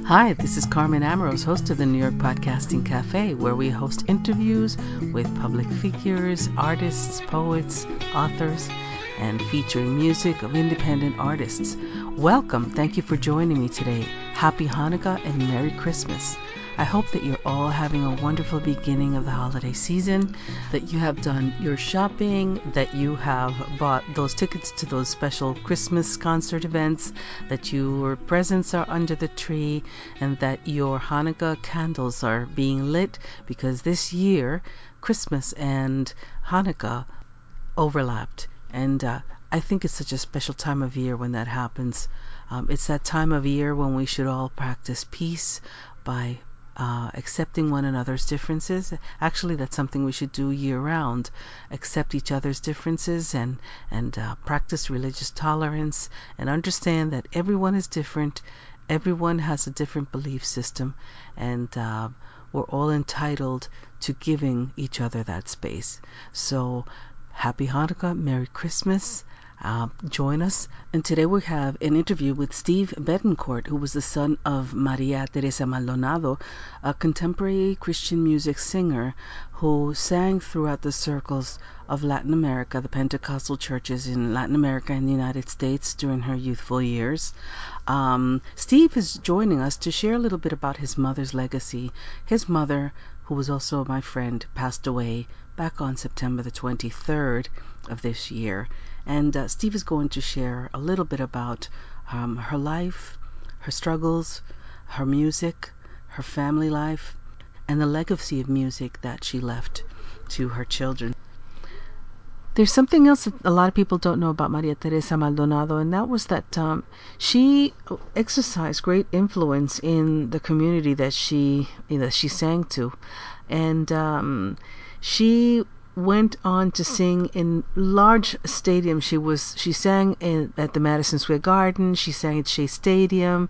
Hi, this is Carmen Amorós, host of the New York Podcasting Cafe, where we host interviews with public figures, artists, poets, authors, and featuring music of independent artists. Welcome. Thank you for joining me today. Happy Hanukkah and Merry Christmas. I hope that you're all having a wonderful beginning of the holiday season, that you have done your shopping, that you have bought those tickets to those special Christmas concert events, that your presents are under the tree, and that your Hanukkah candles are being lit, because this year Christmas and Hanukkah overlapped. And I think it's such a special time of year when that happens. It's that time of year when we should all practice peace by accepting one another's differences. Actually, that's something we should do year-round. Accept each other's differences and practice religious tolerance and understand that everyone is different. Everyone has a different belief system, and we're all entitled to giving each other that space. So, Happy Hanukkah, Merry Christmas. Join us. And today we have an interview with Steve Betancourt, who was the son of Maria Teresa Maldonado, a contemporary Christian music singer who sang throughout the circles of Latin America, the Pentecostal churches in Latin America and the United States during her youthful years. Steve is joining us to share a little bit about his mother's legacy. His mother, who was also my friend, passed away back on September the 23rd of this year. And Steve is going to share a little bit about her life, her struggles, her music, her family life, and the legacy of music that she left to her children. There's something else that a lot of people don't know about Maria Teresa Maldonado, and that was that she exercised great influence in the community that she sang to. And she went on to sing in large stadiums. She sang at the Madison Square Garden. She sang at Shea Stadium,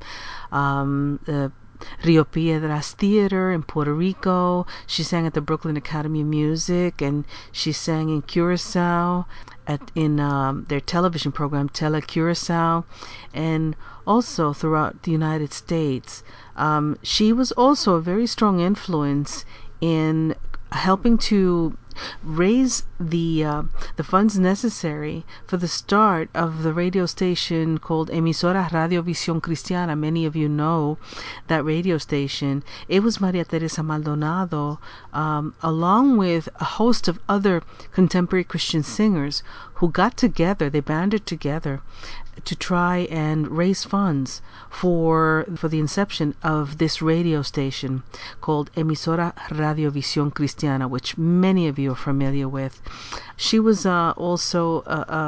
the Rio Piedras Theater in Puerto Rico. She sang at the Brooklyn Academy of Music, and she sang in Curacao in their television program Tele Curacao, and also throughout the United States. She was also a very strong influence in helping to raise the funds necessary for the start of the radio station called Emisora Radio Visión Cristiana. Many of you know that radio station. It was Maria Teresa Maldonado, along with a host of other contemporary Christian singers, who got together. They banded together to try and raise funds for the inception of this radio station called Emisora Radio Visión Cristiana, which many of you are familiar with. She was also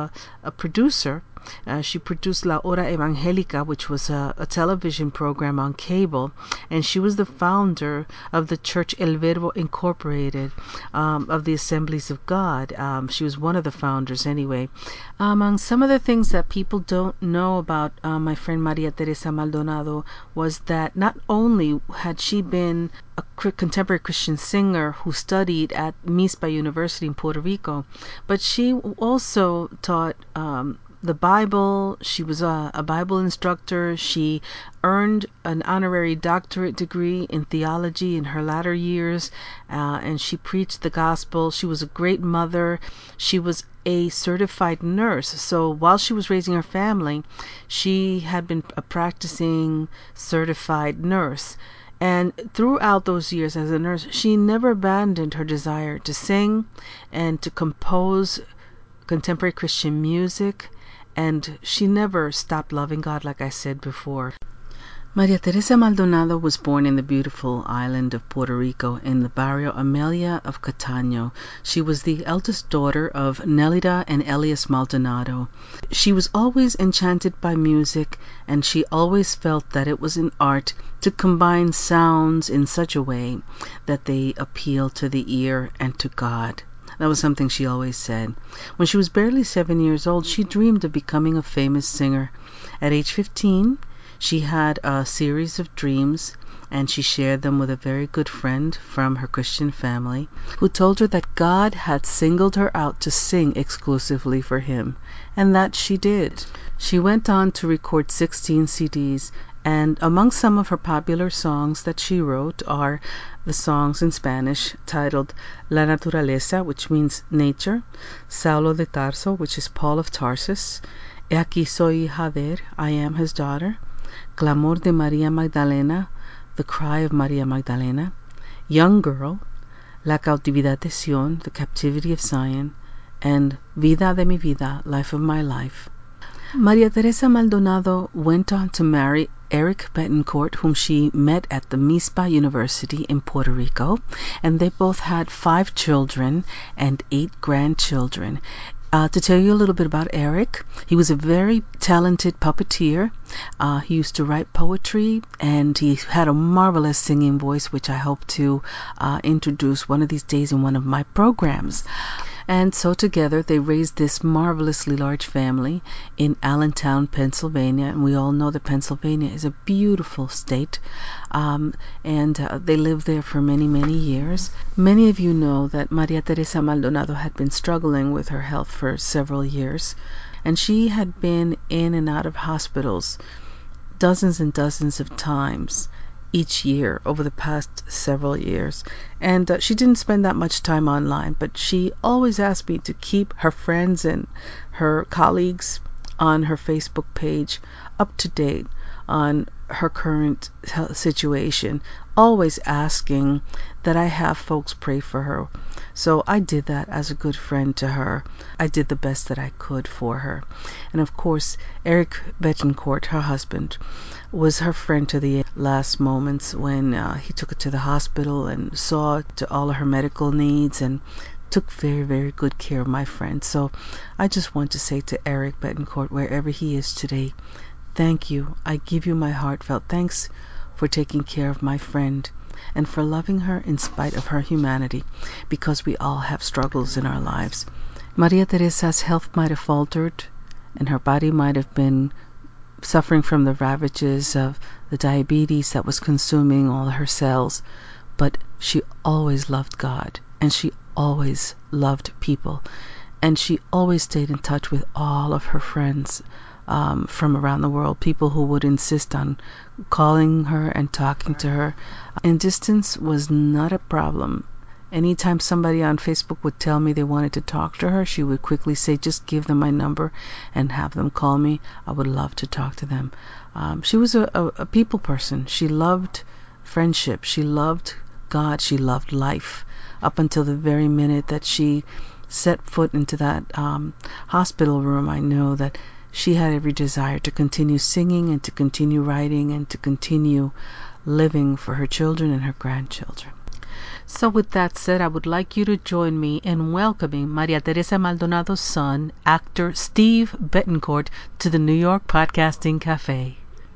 a producer. She produced La Hora Evangélica, which was a television program on cable, and she was the founder of the church El Verbo Incorporated, of the Assemblies of God. She was one of the founders anyway. Among some of the things that people don't know about my friend Maria Teresa Maldonado was that not only had she been a contemporary Christian singer who studied at MISPA University in Puerto Rico, but she also taught the Bible. She was a Bible instructor. She earned an honorary doctorate degree in theology in her latter years, and she preached the gospel. She was a great mother. She was a certified nurse. So while she was raising her family, she had been a practicing certified nurse. And throughout those years as a nurse, she never abandoned her desire to sing and to compose contemporary Christian music. And she never stopped loving God, like I said before. Maria Teresa Maldonado was born in the beautiful island of Puerto Rico in the Barrio Amelia of Cataño. She was the eldest daughter of Nelida and Elias Maldonado. She was always enchanted by music, and she always felt that it was an art to combine sounds in such a way that they appeal to the ear and to God. That was something she always said. When she was barely 7 years old, she dreamed of becoming a famous singer. At age 15, she had a series of dreams, and she shared them with a very good friend from her Christian family, who told her that God had singled her out to sing exclusively for him, and that she did. She went on to record 16 CDs And among some of her popular songs that she wrote are the songs in Spanish titled La Naturaleza, which means nature, Saulo de Tarso, which is Paul of Tarsus, He aquí soy hija de, I am his daughter, Clamor de María Magdalena, the cry of Maria Magdalena, Young Girl, La cautividad de Sion, the captivity of Zion, and Vida de mi vida, life of my life. Maria Teresa Maldonado went on to marry Eric Betancourt, whom she met at the MISPA University in Puerto Rico, and they both had 5 children and 8 grandchildren. To tell you a little bit about Eric, he was a very talented puppeteer. He used to write poetry, and he had a marvelous singing voice, which I hope to introduce one of these days in one of my programs. And so together they raised this marvelously large family in Allentown, Pennsylvania. And we all know that Pennsylvania is a beautiful state. And they lived there for many, many years. Many of you know that Maria Teresa Maldonado had been struggling with her health for several years. And she had been in and out of hospitals dozens and dozens of times each year over the past several years. And she didn't spend that much time online, but she always asked me to keep her friends and her colleagues on her Facebook page up to date on her current situation, always asking that I have folks pray for her. So I did that as a good friend to her. I did the best that I could for her. And of course, Eric Betancourt, her husband, was her friend to the last moments when he took her to the hospital and saw to all of her medical needs and took very, very good care of my friend. So I just want to say to Eric Betancourt, wherever he is today, thank you. I give you my heartfelt thanks for taking care of my friend and for loving her in spite of her humanity, because we all have struggles in our lives. Maria Teresa's health might have faltered and her body might have been suffering from the ravages of the diabetes that was consuming all her cells, but she always loved God, and she always loved people, and she always stayed in touch with all of her friends from around the world, people who would insist on calling her and talking to her. And distance was not a problem. Anytime somebody on Facebook would tell me they wanted to talk to her, she would quickly say, just give them my number and have them call me. I would love to talk to them. She was a people person. She loved friendship. She loved God. She loved life. Up until the very minute that she set foot into that hospital room, I know that she had every desire to continue singing and to continue writing and to continue living for her children and her grandchildren. So with that said, I would like you to join me in welcoming Maria Teresa Maldonado's son, actor Steve Betancourt, to the New York Podcasting Cafe.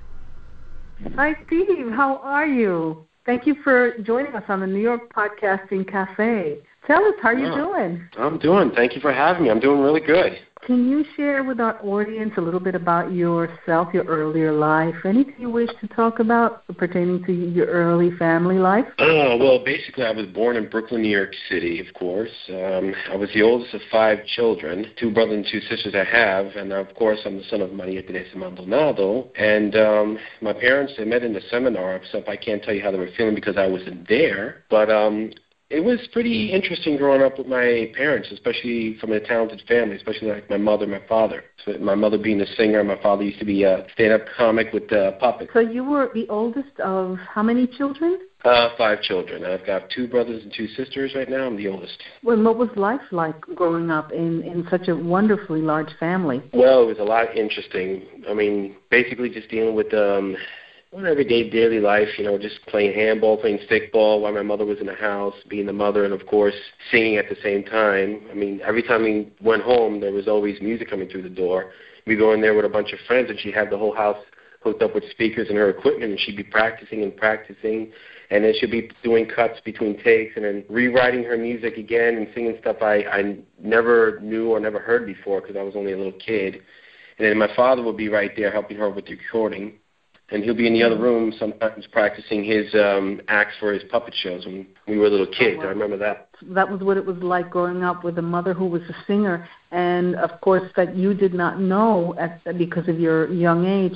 Hi, Steve. How are you? Thank you for joining us on the New York Podcasting Cafe. Tell us, how are you doing? I'm doing. Thank you for having me. I'm doing really good. Can you share with our audience a little bit about yourself, your earlier life, anything you wish to talk about pertaining to your early family life? Well, basically, I was born in Brooklyn, New York City, of course. I was the oldest of 5 children, 2 brothers and 2 sisters I have, and of course, I'm the son of Maria Teresa Maldonado. And my parents, they met in the seminar, so I can't tell you how they were feeling because I wasn't there, but it was pretty interesting growing up with my parents, especially from a talented family, especially like my mother and my father. So my mother being a singer, and my father used to be a stand-up comic with puppets. So you were the oldest of how many children? 5 children. I've got 2 brothers and 2 sisters right now. I'm the oldest. Well, what was life like growing up in such a wonderfully large family? Well, it was a lot interesting. I mean, basically just dealing with everyday daily life, just playing handball, playing stickball while my mother was in the house, being the mother, and of course singing at the same time. I mean, every time we went home, there was always music coming through the door. We'd go in there with a bunch of friends, and she'd have the whole house hooked up with speakers and her equipment, and she'd be practicing, and then she'd be doing cuts between takes and then rewriting her music again and singing stuff I never knew or never heard before because I was only a little kid. And then my father would be right there helping her with the recording. And he'll be in the other room sometimes practicing his acts for his puppet shows when we were little kids. I remember that. That was what it was like growing up with a mother who was a singer, and of course that you did not know because of your young age.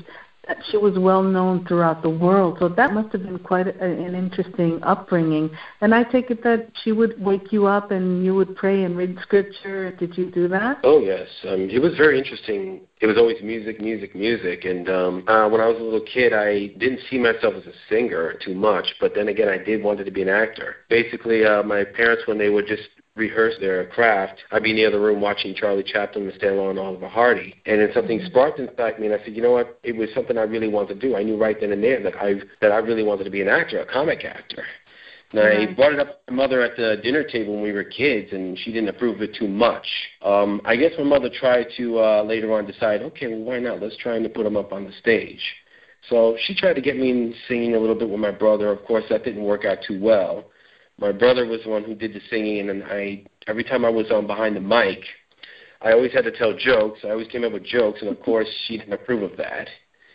that she was well known throughout the world. So that must have been quite an interesting upbringing. And I take it that she would wake you up and you would pray and read scripture. Did you do that? Oh, yes. It was very interesting. It was always music, music, music. And when I was a little kid, I didn't see myself as a singer too much. But then again, I did want to be an actor. Basically, my parents, when they would just rehearse their craft, I'd be in the other room watching Charlie Chaplin, Miss Stanlow, and Oliver Hardy. And then something sparked inside me, and I said, you know what? It was something I really wanted to do. I knew right then and there that I really wanted to be an actor, a comic actor. And I brought it up to my mother at the dinner table when we were kids, and she didn't approve of it too much. I guess my mother tried to later on decide, okay, well, why not? Let's try to put him up on the stage. So she tried to get me in singing a little bit with my brother. Of course, that didn't work out too well. My brother was the one who did the singing, and every time I was on behind the mic, I always had to tell jokes. I always came up with jokes, and of course, she didn't approve of that.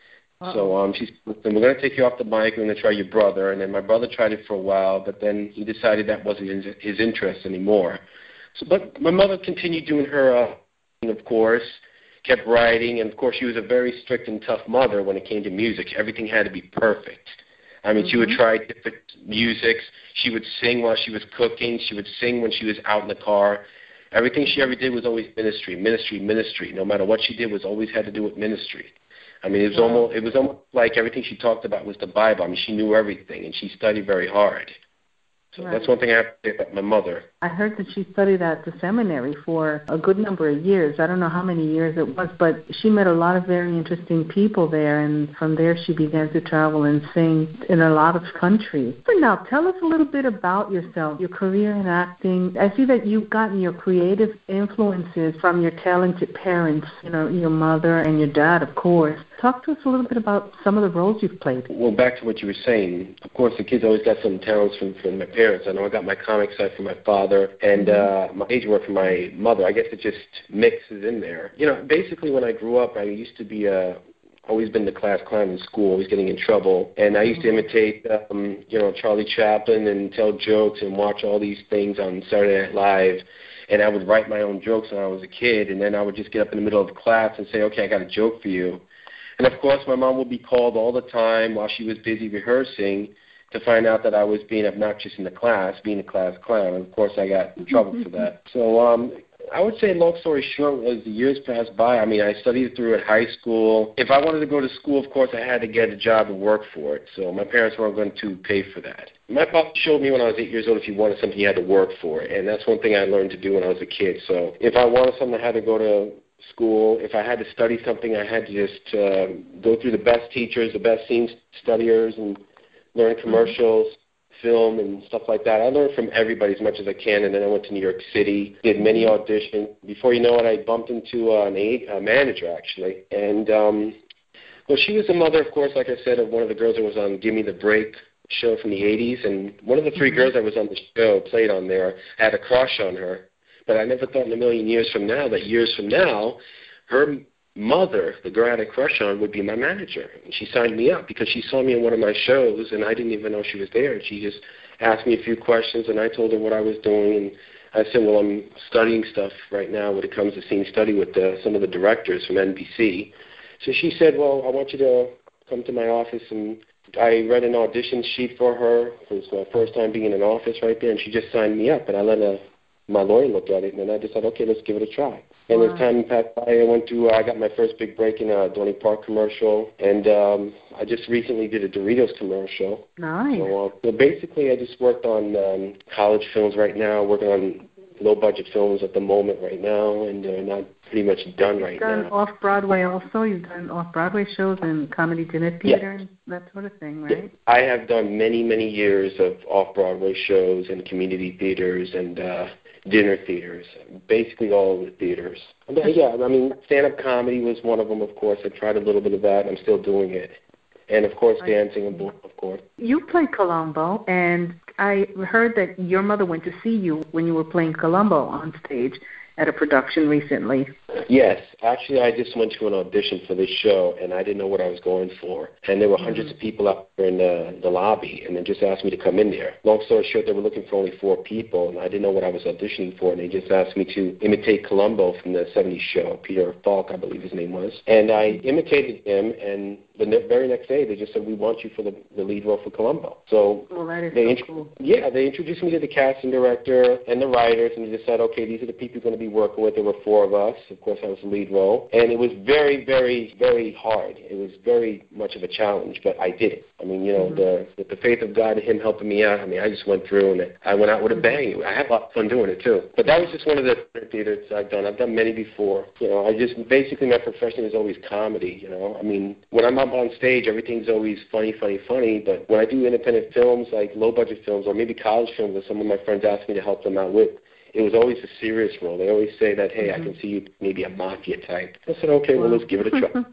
So she said, we're going to take you off the mic, we're going to try your brother. And then my brother tried it for a while, but then he decided that wasn't his interest anymore. But my mother continued doing her, of course, kept writing, and of course, she was a very strict and tough mother when it came to music. Everything had to be perfect. I mean, she would try different musics. She would sing while she was cooking. She would sing when she was out in the car. Everything she ever did was always ministry, ministry, ministry. No matter what she did, was always had to do with ministry. I mean, it was almost like everything she talked about was the Bible. I mean, she knew everything, and she studied very hard. So that's one thing I have to say about my mother. I heard that she studied at the seminary for a good number of years. I don't know how many years it was, but she met a lot of very interesting people there, and from there she began to travel and sing in a lot of countries. So now, tell us a little bit about yourself, your career in acting. I see that you've gotten your creative influences from your talented parents, you know, your mother and your dad, of course. Talk to us a little bit about some of the roles you've played. Well, back to what you were saying, of course, the kids always got some talents from my parents. I know I got my comic side from my father and my stage work from my mother. I guess it just mixes in there. You know, basically when I grew up, I used to be always been the class clown in school, always getting in trouble. And I used to imitate, Charlie Chaplin and tell jokes and watch all these things on Saturday Night Live. And I would write my own jokes when I was a kid, and then I would just get up in the middle of class and say, okay, I got a joke for you. And, of course, my mom would be called all the time while she was busy rehearsing to find out that I was being obnoxious in the class, being a class clown. And, of course, I got in trouble for that. So I would say, long story short, as the years passed by, I mean, I studied through at high school. If I wanted to go to school, of course, I had to get a job and work for it. So my parents weren't going to pay for that. My papa showed me when I was 8 years old, if you wanted something, you had to work for it. And that's one thing I learned to do when I was a kid. So if I wanted something, I had to go to school. If I had to study something, I had to just go through the best teachers, the best scene studiers, and learn commercials, film, and stuff like that. I learned from everybody as much as I can, and then I went to New York City, did many auditions. Before you know it, I bumped into a manager, actually. And, well, she was the mother, of course, like I said, of one of the girls that was on Give Me the Break show from the 80s, and one of the three girls that was on the show played on there. I had a crush on her. But I never thought in a million years from now that years from now, her mother, the girl I had a crush on, would be my manager. And she signed me up because she saw me in one of my shows, and I didn't even know she was there. And she just asked me a few questions, and I told her what I was doing. And I said, well, I'm studying stuff right now when it comes to scene study with some of the directors from NBC. So she said, well, I want you to come to my office. And I read an audition sheet for her. It was my first time being in an office right there, and she just signed me up. And I let my lawyer looked at it, and then I decided, okay, let's give it a try. And as time passed by, I got my first big break in a Dorney Park commercial, and I just recently did a Doritos commercial. Nice. So basically, I just worked on college films right now, working on low-budget films at the moment right now, and they're not pretty much done right now. You've done off-Broadway also? You've done off-Broadway shows and comedy dinner theater and that sort of thing, right? Yeah. I have done many, many years of off-Broadway shows and community theaters and dinner theaters, basically all of the theaters. Yeah, I mean, stand-up comedy was one of them, of course. I tried a little bit of that, and I'm still doing it. And, of course, dancing, of course. You played Columbo, and I heard that your mother went to see you when you were playing Columbo on stage. at a production recently. Yes. Actually, I just went to an audition for this show, and I didn't know what I was going for. And there were hundreds of people out there in the lobby, and they just asked me to come in there. Long story short, they were looking for only 4 people, and I didn't know what I was auditioning for, and they just asked me to imitate Columbo from the 70s show, Peter Falk, I believe his name was. And I imitated him, and the very next day, they just said, we want you for the lead role for Columbo. So that is they so cool. Yeah, they introduced me to the casting director and the writers, and they just said, okay, these are the people you're going to be working with. There were 4 of us. Of course, I was the lead role. And it was very, very, very hard. It was very much of a challenge, but I did it. I mean, the faith of God and Him helping me out, I mean, I just went through, and I went out with a bang. I had a lot of fun doing it, too. But that was just one of the theaters I've done. I've done many before. I just, basically, my profession is always comedy, I mean, when I'm up on stage, everything's always funny, but when I do independent films, like low-budget films, or maybe college films that some of my friends ask me to help them out with, it was always a serious role. They always say that, hey, I can see you maybe a mafia type. I said, okay, well, let's give it a try.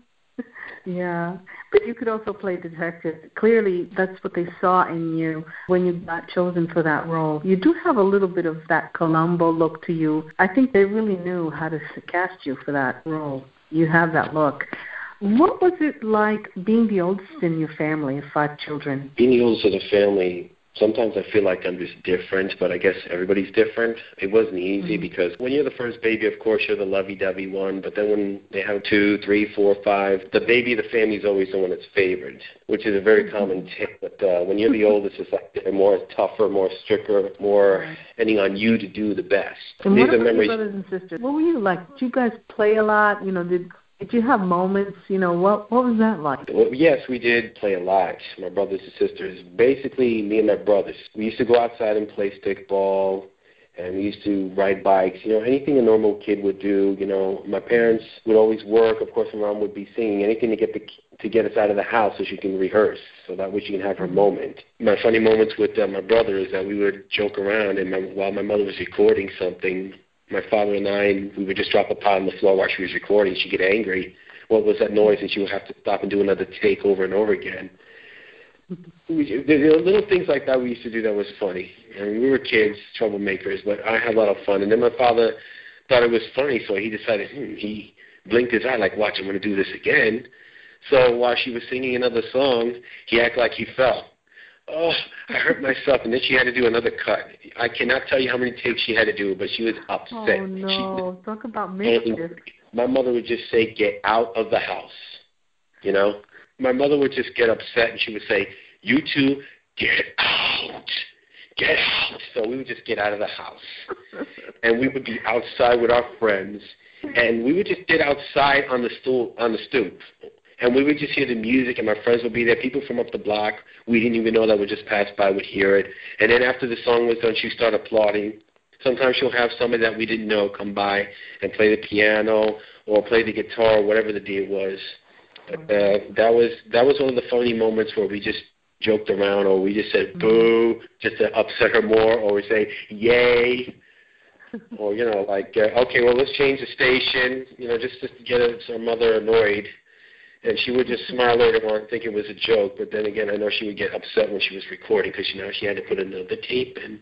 Yeah, but you could also play detective. Clearly, that's what they saw in you when you got chosen for that role. You do have a little bit of that Columbo look to you. I think they really knew how to cast you for that role. You have that look. What was it like being the oldest in your family of 5 children? Being the oldest of the family, sometimes I feel like I'm just different, but I guess everybody's different. It wasn't easy because when you're the first baby, of course, you're the lovey-dovey one, but then when they have 2, 3, 4, 5, the baby of the family is always the one that's favored, which is a very common tip. But when you're the oldest, it's like they're more tougher, more stricter, more depending on you to do the best. And what about your brothers and sisters? What were you like? Did you guys play a lot? Did you have moments? What was that like? Well, yes, we did play a lot, my brothers and sisters. Basically, me and my brothers. We used to go outside and play stickball, and we used to ride bikes. Anything a normal kid would do. My parents would always work. Of course, my mom would be singing. Anything to get us out of the house so she can rehearse, so that way she can have her moment. My funny moments with my brother is that we would joke around, and while my mother was recording something, my father and I, we would just drop a pot on the floor while she was recording. She'd get angry. What was that noise? And she would have to stop and do another take over and over again. There were little things like that we used to do that was funny. I mean, we were kids, troublemakers, but I had a lot of fun. And then my father thought it was funny, so he decided, he blinked his eye like, watch, I'm going to do this again. So while she was singing another song, he acted like he fell. Oh, I hurt myself, and then she had to do another cut. I cannot tell you how many takes she had to do, but she was upset. Oh, no. Talk about mischief. My mother would just say, get out of the house, My mother would just get upset, and she would say, you two, get out. Get out. So we would just get out of the house. And we would be outside with our friends, and we would just get outside on the stoop. And we would just hear the music, and my friends would be there. People from up the block, we didn't even know that would just pass by, would hear it. And then after the song was done, she'd start applauding. Sometimes she'll have somebody that we didn't know come by and play the piano or play the guitar, or whatever the deal was. That was one of the funny moments where we just joked around, or we just said boo just to upset her more, or we say yay. Or, okay, well, let's change the station, just to get our mother annoyed. And she would just smile later on and think it was a joke. But then again, I know she would get upset when she was recording because, she had to put another tape in.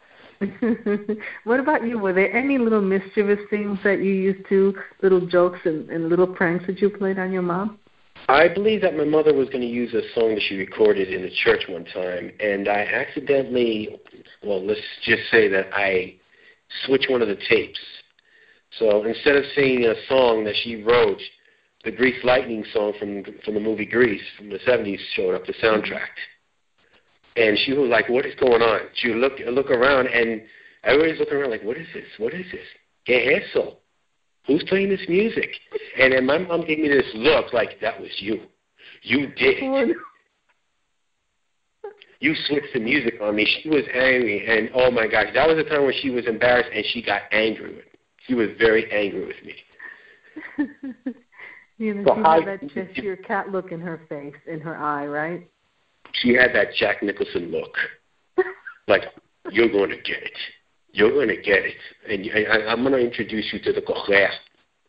What about you? Were there any little mischievous things that you used to, little jokes and little pranks that you played on your mom? I believe that my mother was going to use a song that she recorded in the church one time. And I accidentally, let's just say that I switched one of the tapes. So instead of singing a song that she wrote, the Grease Lightning song from the movie Grease from the 70s showed up, the soundtrack. And she was like, what is going on? She would look around, and everybody's looking around like, what is this? What is this? ¿Qué es eso? Who's playing this music? And then my mom gave me this look like, that was you. You did it. You switched the music on me. She was angry, and oh my gosh, that was the time when she was embarrassed, and she got angry with me. She was very angry with me. She had that Cheshire cat look in her face, in her eye, right? She had that Jack Nicholson look. Like, you're going to get it. You're going to get it. And I'm going to introduce you to the coger.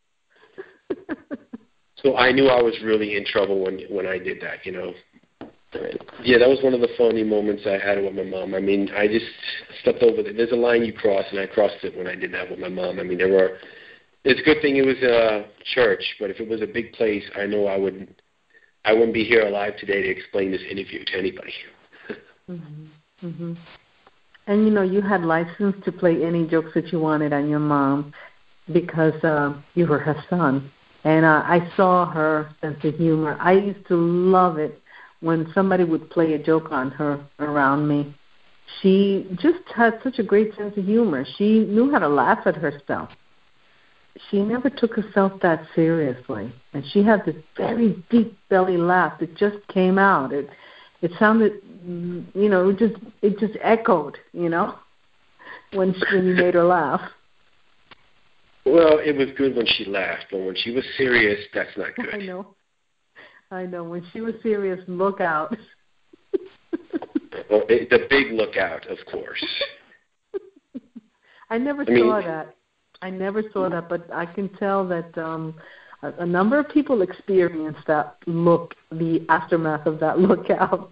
So I knew I was really in trouble when I did that, Right. Yeah, that was one of the funny moments I had with my mom. I mean, I just stepped over there. There's a line you cross, and I crossed it when I did that with my mom. I mean, it's a good thing it was a church, but if it was a big place, I know I wouldn't be here alive today to explain this interview to anybody. Mm-hmm. Mm-hmm. And, you had license to play any jokes that you wanted on your mom because you were her son. And I saw her sense of humor. I used to love it when somebody would play a joke on her around me. She just had such a great sense of humor. She knew how to laugh at herself. She never took herself that seriously. And she had this very deep belly laugh that just came out. It sounded, it just echoed, when you made her laugh. Well, it was good when she laughed, but when she was serious, that's not good. I know. When she was serious, look out. Well, the big lookout, of course. I never saw that, but I can tell that a number of people experience that look, the aftermath of that lookout.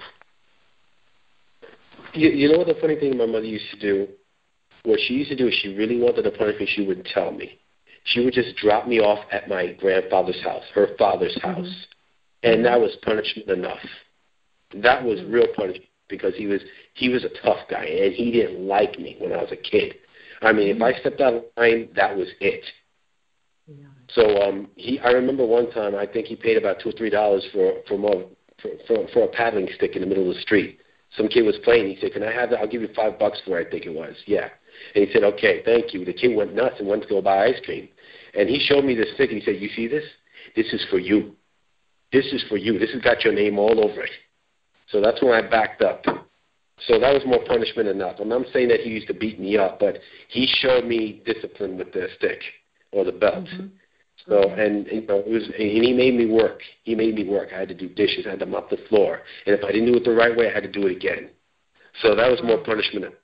You know what the funny thing my mother used to do? What she used to do is she really wanted to punish me. She wouldn't tell me. She would just drop me off at my grandfather's house, her father's house, and that was punishment enough. That was real punishment because he was a tough guy and he didn't like me when I was a kid. I mean, if I stepped out of line, that was it. Yeah. So I remember one time I think he paid about $2 or $3 for a paddling stick in the middle of the street. Some kid was playing. He said, "Can I have that? I'll give you $5 for it." I think it was. Yeah. And he said, "Okay, thank you." The kid went nuts and went to go buy ice cream. And he showed me this stick and he said, "You see this? This is for you. This is for you. This has got your name all over it." So that's when I backed up. So that was more punishment enough. I'm not saying that he used to beat me up, but he showed me discipline with the stick or the belt. Mm-hmm. So and he made me work. He made me work. I had to do dishes. I had to mop the floor. And if I didn't do it the right way, I had to do it again. So that was more punishment.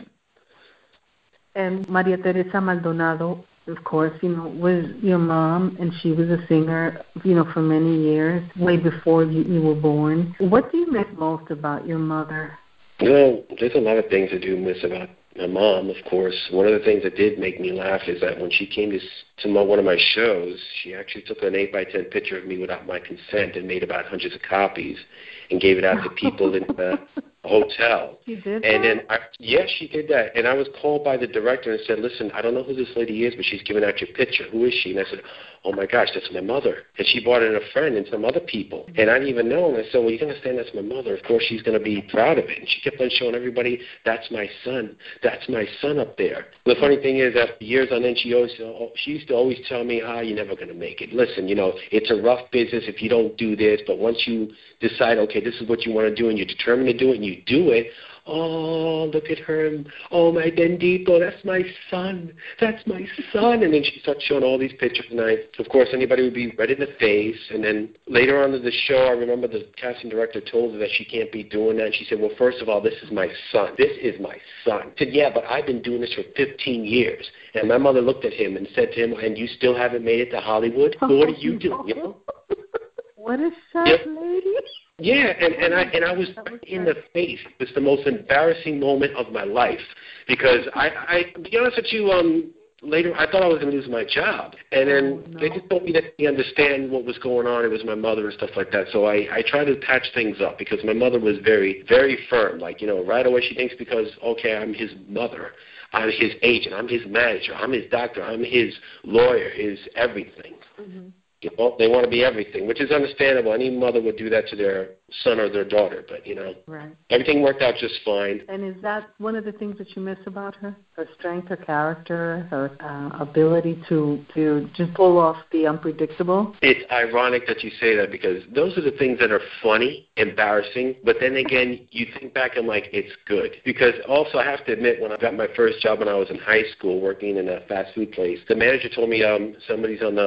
And Maria Teresa Maldonado, of course, was your mom, and she was a singer, for many years, way before you were born. What do you miss most about your mother? Well, there's a lot of things I do miss about my mom, of course. One of the things that did make me laugh is that when she came to one of my shows, she actually took an 8x10 picture of me without my consent and made about hundreds of copies and gave it out to people in the hotel. She did and that? Then, yes, she did that. And I was called by the director and said, "Listen, I don't know who this lady is, but she's giving out your picture. Who is she?" And I said, "Oh, my gosh, that's my mother." And she brought in a friend and some other people. And I didn't even know. And I said, "Well, you understand that's my mother. Of course she's going to be proud of it." And she kept on showing everybody, "That's my son. That's my son up there." The funny thing is, after years on end, she used to always tell me, "You're never going to make it. Listen, it's a rough business if you don't do this, but once you decide, okay, this is what you want to do, and you're determined to do it, and you do it, oh, look at her. Oh, my bendito, that's my son. That's my son." And then she starts showing all these pictures. And of course, anybody would be red in the face. And then later on in the show, I remember the casting director told her that she can't be doing that. And she said, "Well, first of all, this is my son. This is my son." I said, "Yeah, but I've been doing this for 15 years. And my mother looked at him and said to him, "And you still haven't made it to Hollywood? Well, what are you doing?" What a sharp lady. Yeah, and I was in the face. It was the most embarrassing moment of my life because I to be honest with you, later I thought I was going to lose my job, and then they just told me that they understand what was going on. It was my mother and stuff like that. So I tried to patch things up because my mother was very, very firm. Like, right away she thinks because, okay, I'm his mother, I'm his agent, I'm his manager, I'm his doctor, I'm his lawyer, his everything. Mm-hmm. They want to be everything, which is understandable. Any mother would do that to their son or their daughter, but, right. Everything worked out just fine. And is that one of the things that you miss about her? Her strength, her character, her ability to just pull off the unpredictable? It's ironic that you say that because those are the things that are funny, embarrassing, but then again, you think back and like, it's good. Because also I have to admit, when I got my first job when I was in high school working in a fast food place, the manager told me somebody's on the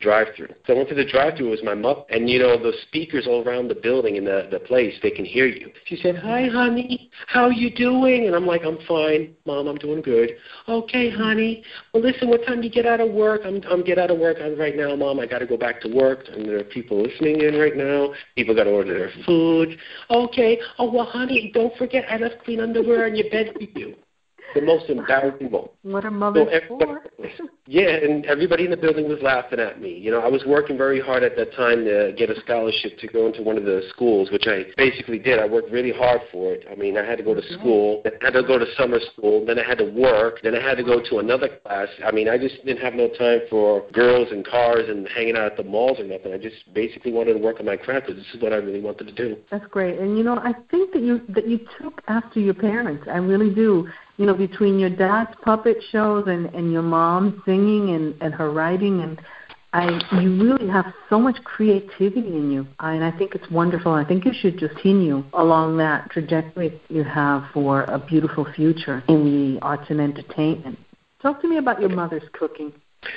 drive-thru. So I went to the drive-thru. It was my mother. And, you know, the speakers all around the building in the place, they can hear you. She said, "Hi, honey. How you doing?" And I'm like, "I'm fine, Mom. I'm doing good." "Okay, honey. Well, listen, what time do you get out of work?" I'm get out of work right now, Mom. I got to go back to work. And there are people listening in right now. People got to order their food. "Okay. Oh, well, honey, don't forget I left clean underwear in your bed for you." The most embarrassing moment. What are mothers for? Yeah, and everybody in the building was laughing at me. You know, I was working very hard at that time to get a scholarship to go into one of the schools, which I basically did. I worked really hard for it. I mean, I had to go to school, I had to go to summer school, then I had to work, then I had to go to another class. I mean, I just didn't have no time for girls and cars and hanging out at the malls or nothing. I just basically wanted to work on my craft because this is what I really wanted to do. That's great. And, you know, I think that you took after your parents. I really do. You know, between your dad's puppet shows and your mom singing and her writing, and you really have so much creativity in you. And I think it's wonderful. I think you should just continue along that trajectory you have for a beautiful future in the arts and entertainment. Talk to me about your mother's cooking.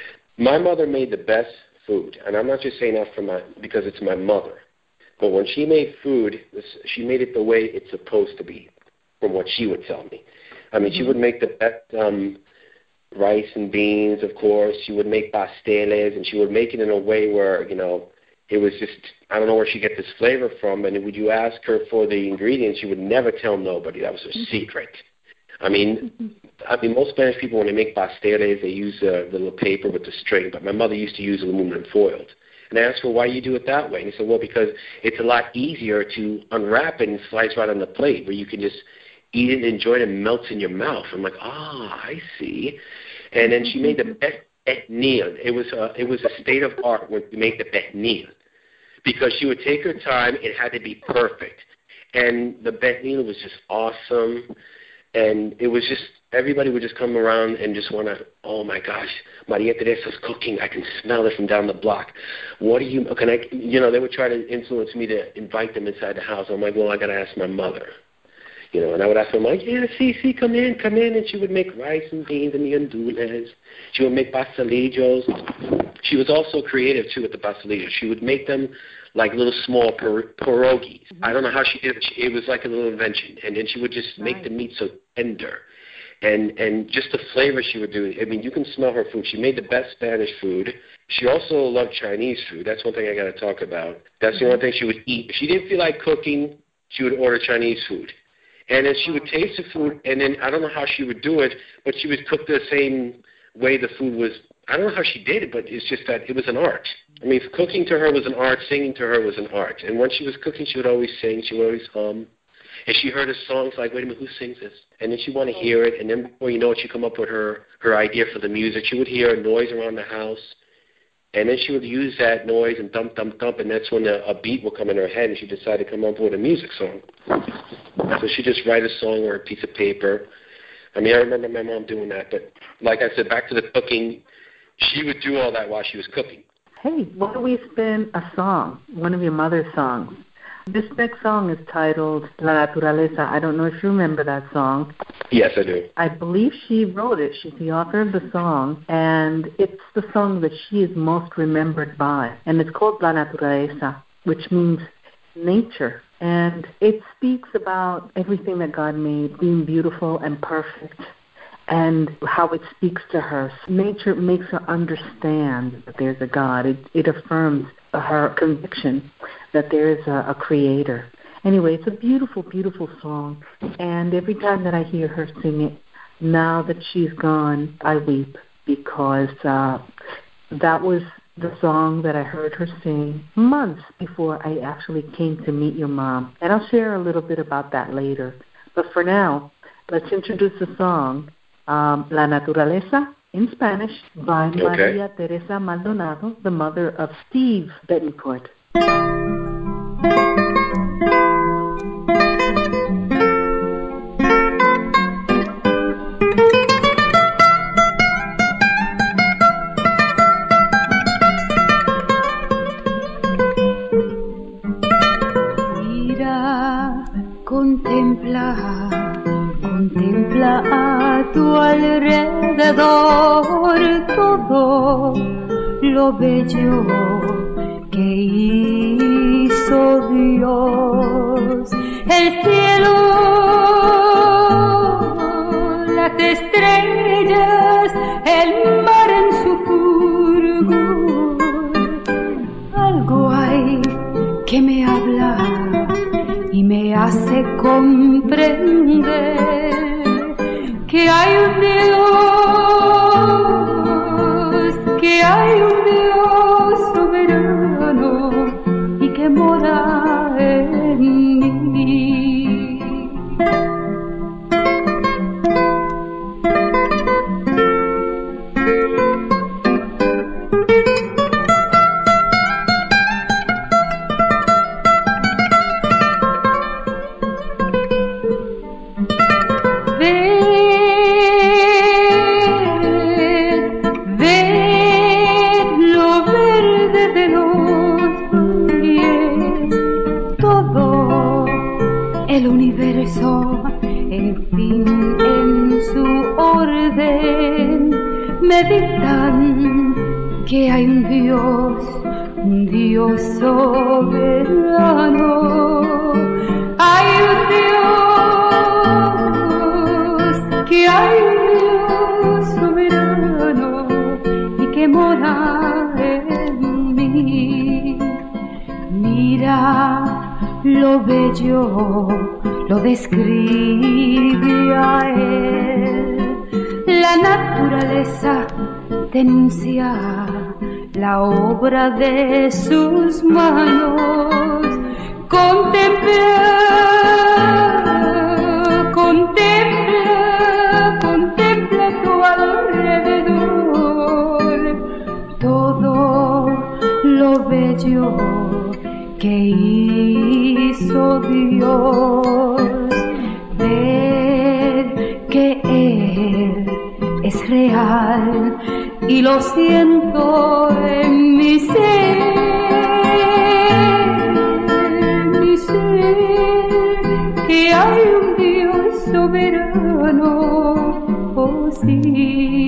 My mother made the best food, and I'm not just saying that because it's my mother. But when she made food, she made it the way it's supposed to be, from what she would tell me. I mean, she would make the best rice and beans, of course. She would make pasteles, and she would make it in a way where, you know, it was just, I don't know where she get this flavor from. And when you ask her for the ingredients, she would never tell nobody. That was her secret. I mean, most Spanish people, when they make pasteles, they use the little paper with the string. But my mother used to use aluminum foil. And I asked her, "Why do you do it that way?" And he said, "Well, because it's a lot easier to unwrap it and slice right on the plate, where you can just eat it and enjoy it and melts in your mouth." I'm like, I see. And then she made the best pernil. It was a state of art when she made the pernil, because she would take her time. It had to be perfect. And the pernil was just awesome. And it was just, everybody would just come around and just want to, "Oh my gosh, Maria Teresa's cooking. I can smell it from down the block. What do you, can I," you know, they would try to influence me to invite them inside the house. I'm like, "Well, I got to ask my mother." You know, and I would ask her, I'm like, "Yeah, see, come in. And she would make rice and beans and the gandules. She would make pastelillos. She was also creative, too, with the pastelillos. She would make them like little small pierogies. I don't know how she did it. It was like a little invention. And then she would just make the meat so tender. And just the flavor she would do. I mean, you can smell her food. She made the best Spanish food. She also loved Chinese food. That's one thing I got to talk about. That's the only thing she would eat. If she didn't feel like cooking, she would order Chinese food. And then she would taste the food, and then I don't know how she would do it, but she would cook the same way the food was. I don't know how she did it, but it's just that it was an art. I mean, cooking to her was an art, singing to her was an art. And when she was cooking, she would always sing, she would always hum. And she heard a song, it's like, "Wait a minute, who sings this?" And then she'd want to hear it, and then before you know it, she'd come up with her idea for the music. She would hear a noise around the house, and then she would use that noise and thump, thump, thump, and that's when a beat would come in her head, and she decided to come up with a music song. So she'd just write a song or a piece of paper. I mean, I remember my mom doing that, but like I said, back to the cooking, she would do all that while she was cooking. Hey, why don't we spin a song, one of your mother's songs? This next song is titled La Naturaleza. I don't know if you remember that song. Yes, I do. I believe she wrote it. She's the author of the song, and it's the song that she is most remembered by. And it's called La Naturaleza, which means nature. And it speaks about everything that God made, being beautiful and perfect, and how it speaks to her. Nature makes her understand that there's a God. It affirms her conviction that there is a creator. Anyway, it's a beautiful, beautiful song. And every time that I hear her sing it, now that she's gone, I weep, because that was the song that I heard her sing months before I actually came to meet your mom. And I'll share a little bit about that later. But for now, let's introduce the song, La Naturaleza, in Spanish, by Maria Teresa Maldonado, the mother of Steve Bettencourt. Mira, contempla a tu alrededor todo lo bello que hizo Dios, el cielo, las estrellas, el mar en su fulgor. Algo hay que me habla y me hace comprender que hay un Dios soberano y que mora en mí. El universo, en fin, en su orden, me dictan que hay un Dios soberano. Hay un Dios soberano y que mora en mí. Mira lo bello, lo describe a él. La naturaleza denuncia la obra de sus manos. Contempla tu alrededor todo lo bello que hizo Dios, ver que Él es real y lo siento en mi ser, que hay un Dios soberano, oh sí.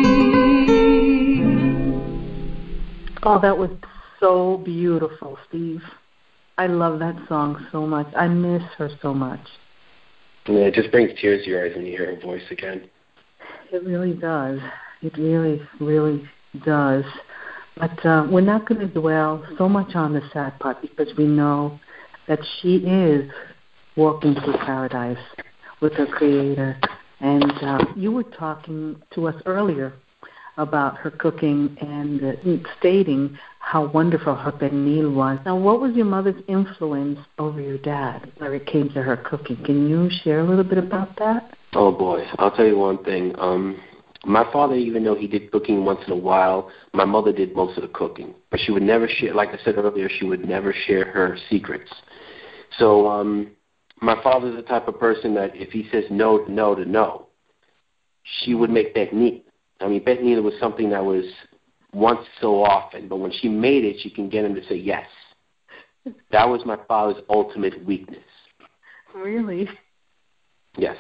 Oh, that was so beautiful, Steve. I love that song so much. I miss her so much. Yeah, it just brings tears to your eyes when you hear her voice again. It really does. It really, really does. But we're not going to dwell so much on the sad part because we know that she is walking through paradise with her Creator. And you were talking to us earlier about her cooking and stating how wonderful her pernil was. Now, what was your mother's influence over your dad when it came to her cooking? Can you share a little bit about that? Oh, boy. I'll tell you one thing. My father, even though he did cooking once in a while, my mother did most of the cooking. But she would never share, like I said earlier, she would never share her secrets. So my father's the type of person that if he says no to no, she would make pernil. I mean, pernil was something that was once so often, but when she made it, she can get him to say yes. That was my father's ultimate weakness. Really? Yes.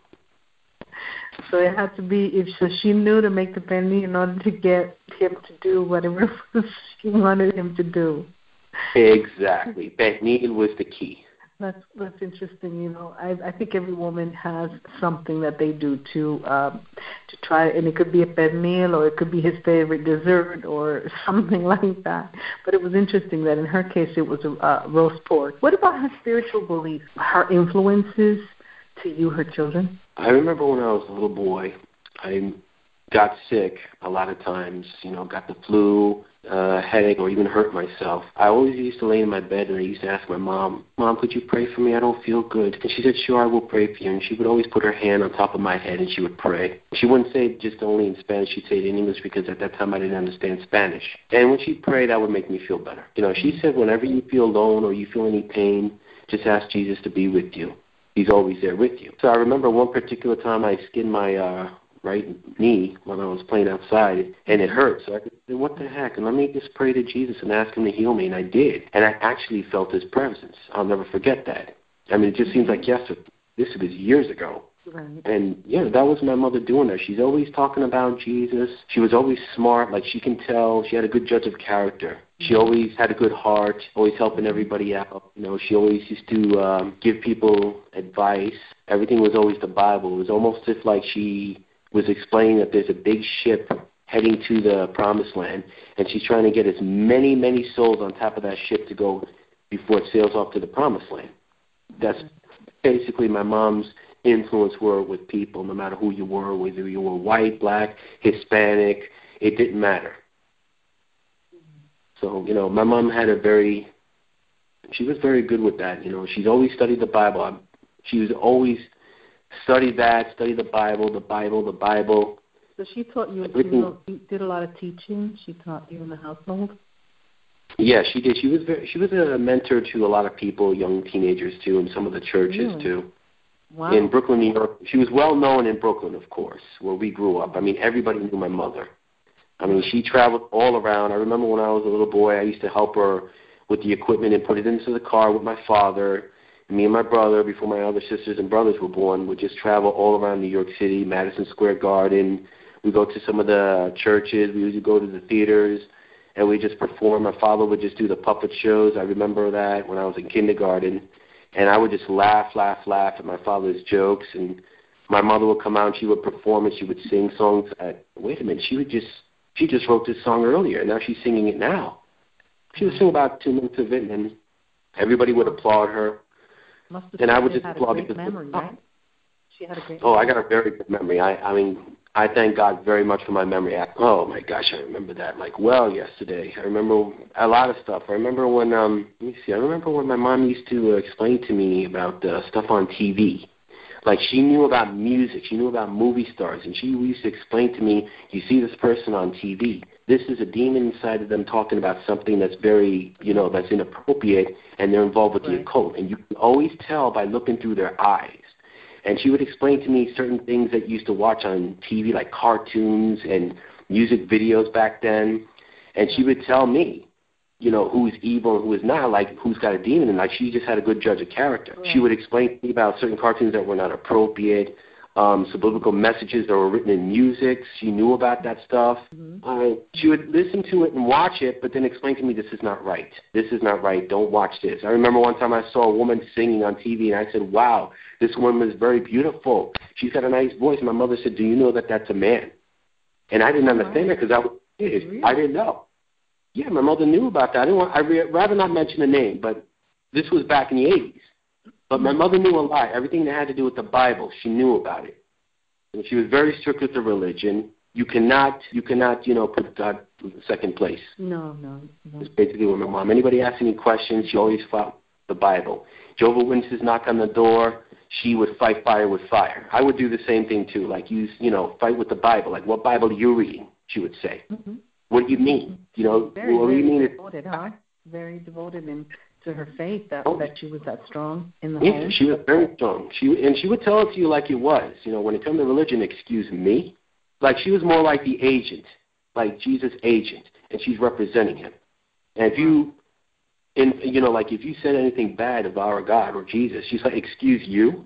So it had to be, so she knew to make the pernil in order to get him to do whatever it was she wanted him to do. Exactly. Pernil was the key. That's interesting. You know, I think every woman has something that they do to try, and it could be a pernil or it could be his favorite dessert or something like that. But it was interesting that in her case it was roast pork. What about her spiritual beliefs, her influences to you, her children? I remember when I was a little boy, I got sick a lot of times, got the flu, headache, or even hurt myself. I always used to lay in my bed and I used to ask my mom, could you pray for me? I don't feel good. And she said, sure, I will pray for you. And she would always put her hand on top of my head and she would pray. She wouldn't say it just only in Spanish. She'd say it in English because at that time I didn't understand Spanish. And when she prayed, that would make me feel better. She said whenever you feel alone or you feel any pain, just ask Jesus to be with you. He's always there with you. So I remember one particular time I skinned my right knee when I was playing outside, and it hurt. So I said, what the heck? And let me just pray to Jesus and ask him to heal me, and I did. And I actually felt his presence. I'll never forget that. I mean, it just seems like yesterday. This was years ago. Right. And, that was my mother doing that. She's always talking about Jesus. She was always smart. Like, she can tell. She had a good judge of character. She always had a good heart, always helping everybody out. She always used to give people advice. Everything was always the Bible. It was almost as if like she was explaining that there's a big ship heading to the promised land, and she's trying to get as many, many souls on top of that ship to go before it sails off to the promised land. That's basically my mom's influence were with people, no matter who you were, whether you were white, black, Hispanic, it didn't matter. So, my mom had she was very good with that. She's always studied the Bible. She was always study the Bible. So she taught you, she did a lot of teaching. She taught you in the household? Yeah, she did. She was a mentor to a lot of people, young teenagers too, and some of the churches too. Wow. In Brooklyn, New York. She was well known in Brooklyn, of course, where we grew up. I mean, everybody knew my mother. I mean, she traveled all around. I remember when I was a little boy, I used to help her with the equipment and put it into the car with my father. Me and my brother, before my other sisters and brothers were born, would just travel all around New York City, Madison Square Garden. We'd go to some of the churches. We used to go to the theaters, and we just perform. My father would just do the puppet shows. I remember that when I was in kindergarten. And I would just laugh at my father's jokes. And my mother would come out and she would perform and she would sing songs. Wait a minute, she just wrote this song earlier, and now she's singing it now. She would sing about 2 minutes of it, and then everybody would applaud her. And I would just applaud because memory, right? She had a great memory. I got a very good memory. I mean, I thank God very much for my memory. Oh my gosh, I remember that like yesterday. I remember a lot of stuff. I remember when I remember when my mom used to explain to me about stuff on TV. Like, she knew about music, she knew about movie stars, and she used to explain to me, you see this person on TV, this is a demon inside of them talking about something that's very, that's inappropriate, and they're involved with the occult. And you can always tell by looking through their eyes. And she would explain to me certain things that you used to watch on TV, like cartoons and music videos back then. And she would tell me, who's evil and who is not, like who's got a demon, and like she just had a good judge of character. Right. She would explain to me about certain cartoons that were not appropriate, subliminal messages that were written in music. She knew about that stuff. Mm-hmm. She would listen to it and watch it, but then explain to me, this is not right. This is not right. Don't watch this. I remember one time I saw a woman singing on TV, and I said, wow, this woman is very beautiful. She's got a nice voice. My mother said, do you know that that's a man? And I didn't understand that because I didn't know. Yeah, my mother knew about that. I'd rather not mention the name, but this was back in the 80s. But my mother knew a lot. Everything that had to do with the Bible, she knew about it. And she was very strict with the religion. You cannot, put God in second place. No. That's basically what my mom. Anybody asked any questions, she always fought the Bible. Jehovah's Witnesses knock on the door, she would fight fire with fire. I would do the same thing too, like fight with the Bible. Like, what Bible are you reading? She would say. Mm-hmm. What do you mean? What do you mean? Devoted, huh? Very devoted to her faith. That she was that strong in the home. Yeah, she was very strong. She would tell it to you like it was. When it comes to religion, excuse me, like she was more like the agent, like Jesus' agent, and she's representing him. And if you, like if you said anything bad of our God or Jesus, she's like, excuse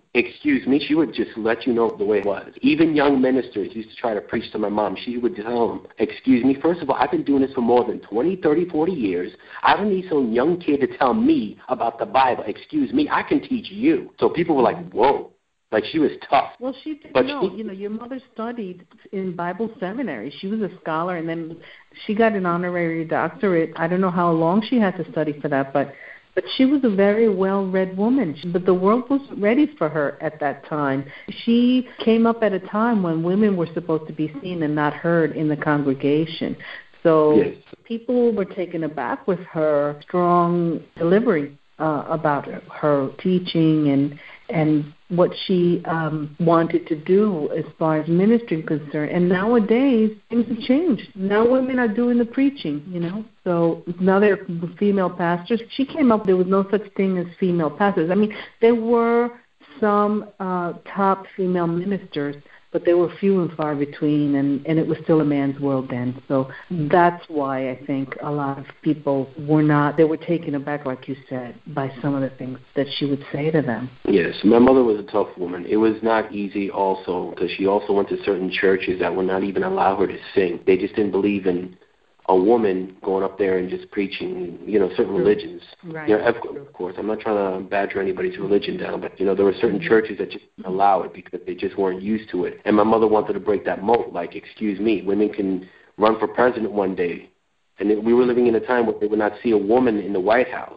me. She would just let you know the way it was. Even young ministers used to try to preach to my mom. She would tell them, excuse me, first of all, I've been doing this for more than 20, 30, 40 years. I don't need some young kid to tell me about the Bible. Excuse me, I can teach you. So people were like, whoa. Like, she was tough. Well, she did know. Your mother studied in Bible seminary. She was a scholar, and then she got an honorary doctorate. I don't know how long she had to study for that, but she was a very well-read woman. But the world wasn't ready for her at that time. She came up at a time when women were supposed to be seen and not heard in the congregation. So people were taken aback with her strong delivery about her teaching and what she wanted to do as far as ministry concerned. And nowadays, things have changed. Now women are doing the preaching, So now they're female pastors. She came up, there was no such thing as female pastors. I mean, there were some top female ministers, but they were few and far between, and it was still a man's world then. So that's why I think a lot of people they were taken aback, like you said, by some of the things that she would say to them. Yes, my mother was a tough woman. It was not easy also, because she also went to certain churches that would not even allow her to sing. They just didn't believe in a woman going up there and just preaching, certain religions. Right. Of course, I'm not trying to badger anybody's religion down, but, there were certain churches that just didn't allow it because they just weren't used to it. And my mother wanted to break that mold, like, excuse me, women can run for president one day. And we were living in a time where they would not see a woman in the White House,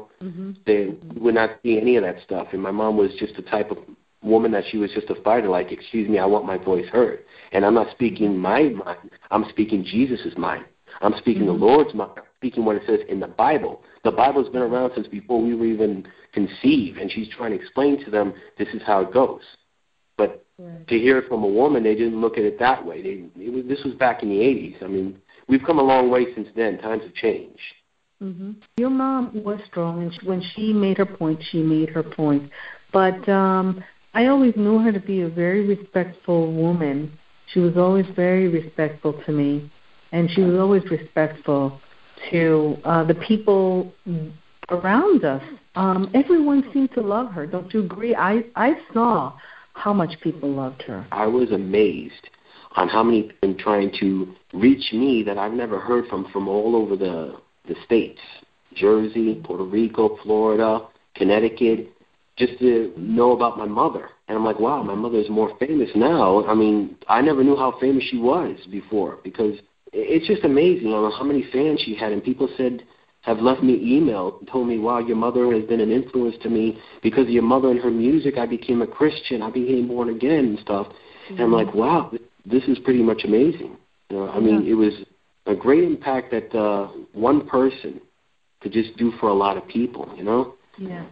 They would not see any of that stuff. And my mom was just the type of woman that she was just a fighter, like, excuse me, I want my voice heard. And I'm not speaking my mind. I'm speaking Jesus' mind. I'm speaking the Lord's mind. I'm speaking what it says in the Bible. The Bible's been around since before we were even conceived, and she's trying to explain to them this is how it goes. But to hear it from a woman, they didn't look at it that way. This was back in the 80s. I mean, we've come a long way since then. Times have changed. Mm-hmm. Your mom was strong, and when she made her point, she made her point. But I always knew her to be a very respectful woman. She was always very respectful to me, and she was always respectful to the people around us. Everyone seemed to love her. Don't you agree? I saw how much people loved her. I was amazed on how many have been trying to reach me that I've never heard from all over the states, Jersey, Puerto Rico, Florida, Connecticut, just to know about my mother. And I'm like, wow, my mother is more famous now. I mean, I never knew how famous she was before, because it's just amazing how many fans she had. And people have left me emails and told me, wow, your mother has been an influence to me. Because of your mother and her music, I became a Christian. I became born again and stuff. Mm-hmm. And I'm like, wow, this is pretty much amazing. I mean, it was a great impact that one person could just do for a lot of people, Yeah.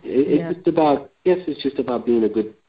It's just about being a good,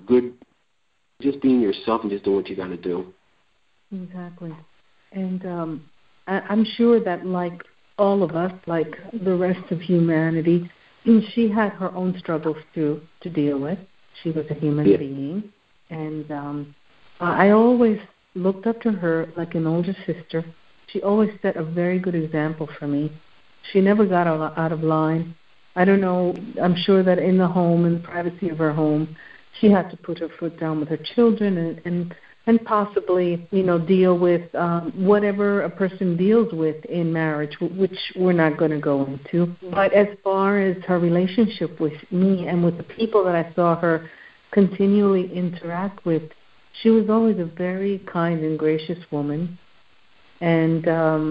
just being yourself and just doing what you got to do. Exactly. And I'm sure that, like all of us, like the rest of humanity, she had her own struggles to deal with. She was a human being. And I always looked up to her like an older sister. She always set a very good example for me. She never got out of line. I don't know, I'm sure that in the home, in the privacy of her home, she had to put her foot down with her children and possibly, deal with whatever a person deals with in marriage, which we're not going to go into. But as far as her relationship with me and with the people that I saw her continually interact with, she was always a very kind and gracious woman. And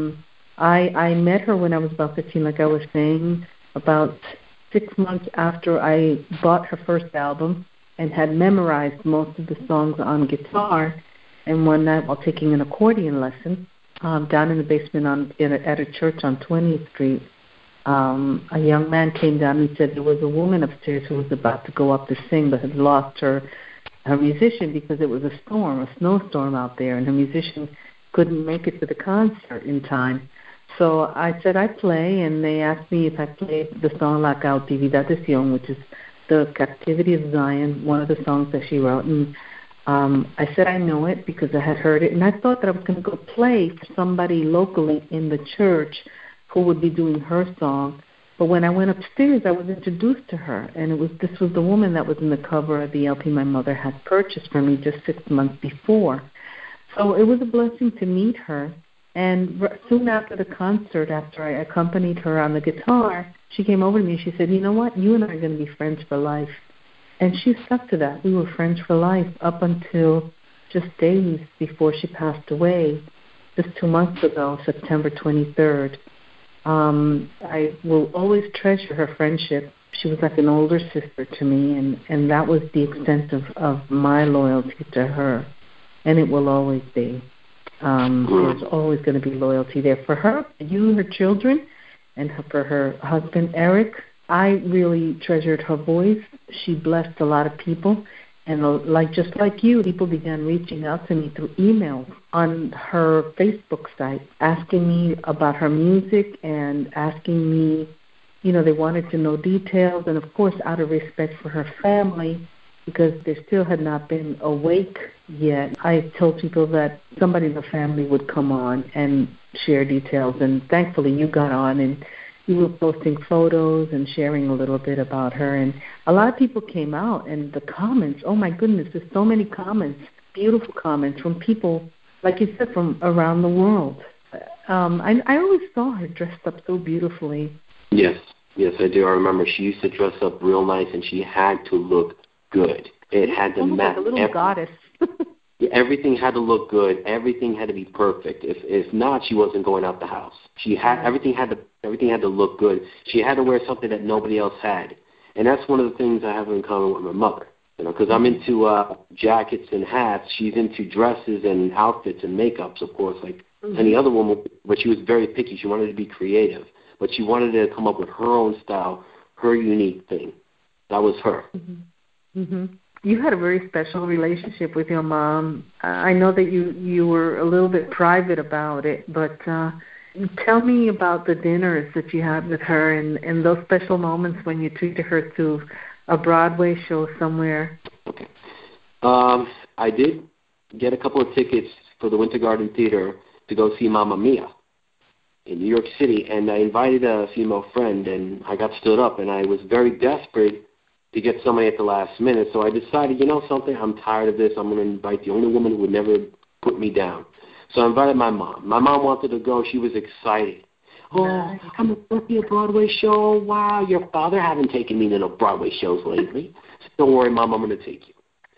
I met her when I was about 15, like I was saying, about 6 months after I bought her first album and had memorized most of the songs on guitar. And one night while taking an accordion lesson down in the basement at a church on 20th Street, a young man came down and said there was a woman upstairs who was about to go up to sing but had lost her musician because it was a snowstorm out there, and her musician couldn't make it to the concert in time. So I said I'd play, and they asked me if I played the song La Cautividad, which is the Captivity of Zion, one of the songs that she wrote. And I said I know it because I had heard it, and I thought that I was going to go play for somebody locally in the church who would be doing her song. But when I went upstairs, I was introduced to her, and this was the woman that was in the cover of the LP my mother had purchased for me just 6 months before. So it was a blessing to meet her. And soon after the concert, after I accompanied her on the guitar, she came over to me and she said, you know what, you and I are going to be friends for life. And she stuck to that. We were friends for life up until just days before she passed away, just 2 months ago, September 23rd. I will always treasure her friendship. She was like an older sister to me, and that was the extent of my loyalty to her. And it will always be. There's always going to be loyalty there for her, you, her children, and for her husband, Eric. I really treasured her voice. She blessed a lot of people. And just like you, people began reaching out to me through emails on her Facebook site, asking me about her music and asking me, they wanted to know details. And, of course, out of respect for her family, because there still had not been a wake yet. I told people that somebody in the family would come on and share details, and thankfully you got on and you were posting photos and sharing a little bit about her, and a lot of people came out, and the comments, oh my goodness, there's so many comments, beautiful comments from people, like you said, from around the world. I always saw her dressed up so beautifully. Yes, I do. I remember she used to dress up real nice, and she had to look good. It had to match. Like a little goddess. Everything had to look good. Everything had to be perfect. If not, she wasn't going out the house. She had everything had to look good. She had to wear something that nobody else had, and that's one of the things I have in common with my mother. Because I'm into jackets and hats. She's into dresses and outfits and makeups, of course, like any other woman. But she was very picky. She wanted to be creative, but she wanted to come up with her own style, her unique thing. That was her. You had a very special relationship with your mom. I know that you were a little bit private about it, but tell me about the dinners that you had with her and those special moments when you treated her to a Broadway show somewhere. Okay. I did get a couple of tickets for the Winter Garden Theater to go see Mamma Mia in New York City, and I invited a female friend, and I got stood up, and I was very desperate to get somebody at the last minute, so I decided, you know something, I'm tired of this. I'm going to invite the only woman who would never put me down. So I invited my mom. My mom wanted to go. She was excited. Oh, I'm going to see a Broadway show. Wow, your father haven't taken me to no Broadway shows lately. So don't worry, Mom, I'm going to take you.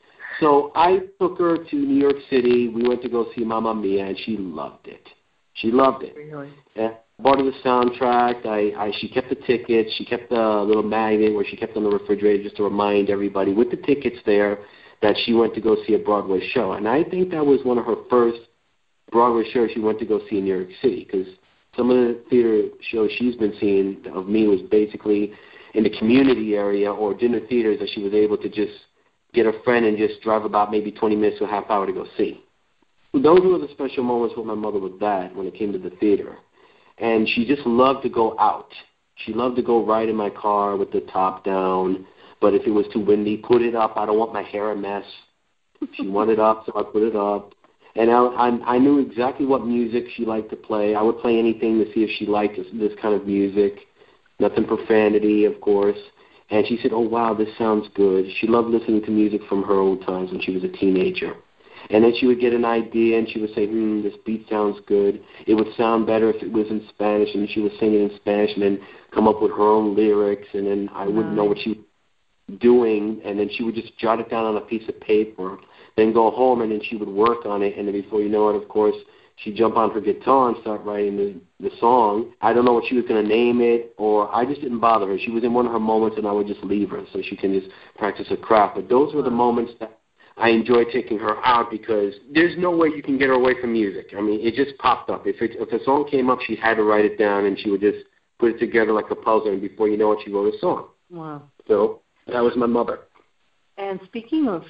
So I took her to New York City. We went to go see Mamma Mia, and she loved it. She loved it. Really? Yeah. Part of the soundtrack, she kept the tickets. She kept the little magnet where she kept on the refrigerator just to remind everybody with the tickets there that she went to go see a Broadway show. And I think that was one of her first Broadway shows she went to go see in New York City, because some of the theater shows she's been seeing of me was basically in the community area or dinner theaters that she was able to just get a friend and just drive about maybe 20 minutes to a half hour to go see. Those were the special moments with my mother with that when it came to the theater. And she just loved to go out. She loved to go ride in my car with the top down. But if it was too windy, put it up. I don't want my hair a mess. She wanted it up, so I put it up. And I knew exactly what music she liked to play. I would play anything to see if she liked this kind of music. Nothing profanity, of course. And she said, oh, wow, this sounds good. She loved listening to music from her old times when she was a teenager. And then she would get an idea, and she would say, this beat sounds good. It would sound better if it was in Spanish, and she would sing it in Spanish and then come up with her own lyrics, and then I wouldn't know what she was doing, and then she would just jot it down on a piece of paper, then go home, and then she would work on it, and then before you know it, of course, she'd jump on her guitar and start writing the song. I don't know what she was going to name it, or I just didn't bother her. She was in one of her moments, and I would just leave her so she can just practice her craft. But those were the moments that I enjoyed taking her out, because there's no way you can get her away from music. I mean, it just popped up. If a song came up, she had to write it down, and she would just put it together like a puzzle, and before you know it, she wrote a song. Wow. So that was my mother. And speaking of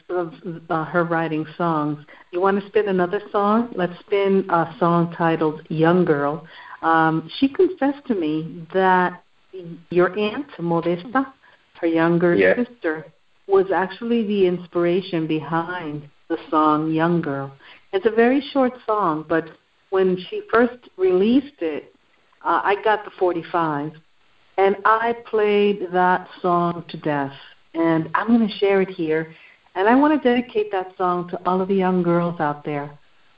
her writing songs, you want to spin another song? Let's spin a song titled Young Girl. She confessed to me that your aunt, Modesta, her younger sister, was actually the inspiration behind the song Young Girl. It's a very short song, but when she first released it, I got the 45, and I played that song to death. And I'm going to share it here. And I want to dedicate that song to all of the young girls out there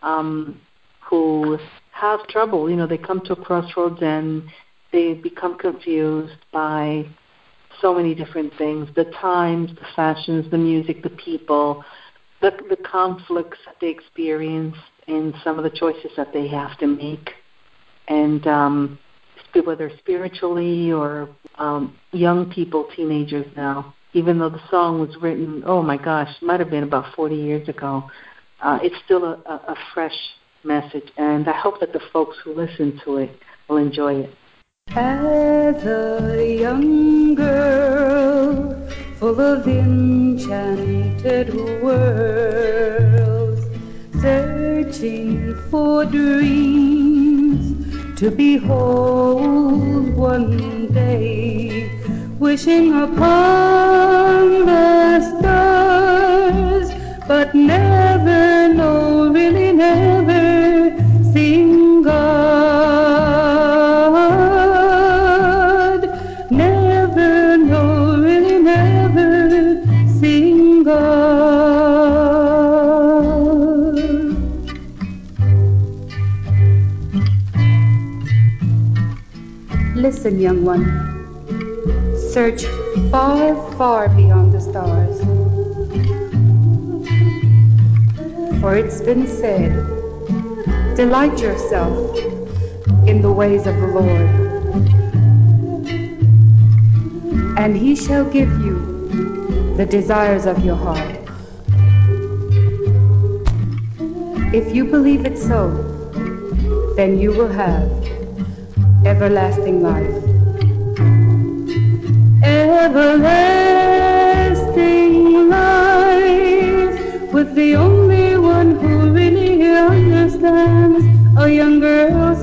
who have trouble. You know, they come to a crossroads and they become confused by so many different things, the times, the fashions, the music, the people, the conflicts that they experience, and some of the choices that they have to make. And whether spiritually or young people, teenagers now, even though the song was written, oh my gosh, might have been about 40 years ago, it's still a fresh message. And I hope that the folks who listen to it will enjoy it. As a young girl full of enchanted worlds, searching for dreams to behold one day, wishing upon the stars but never, no, really never seen God. Never, no, really never seen God. Listen, young one, search far, far beyond the stars. For it's been said, delight yourself in the ways of the Lord, and He shall give you the desires of your heart. If you believe it so, then you will have everlasting life. Everlasting life with the only one who really understands a young girl's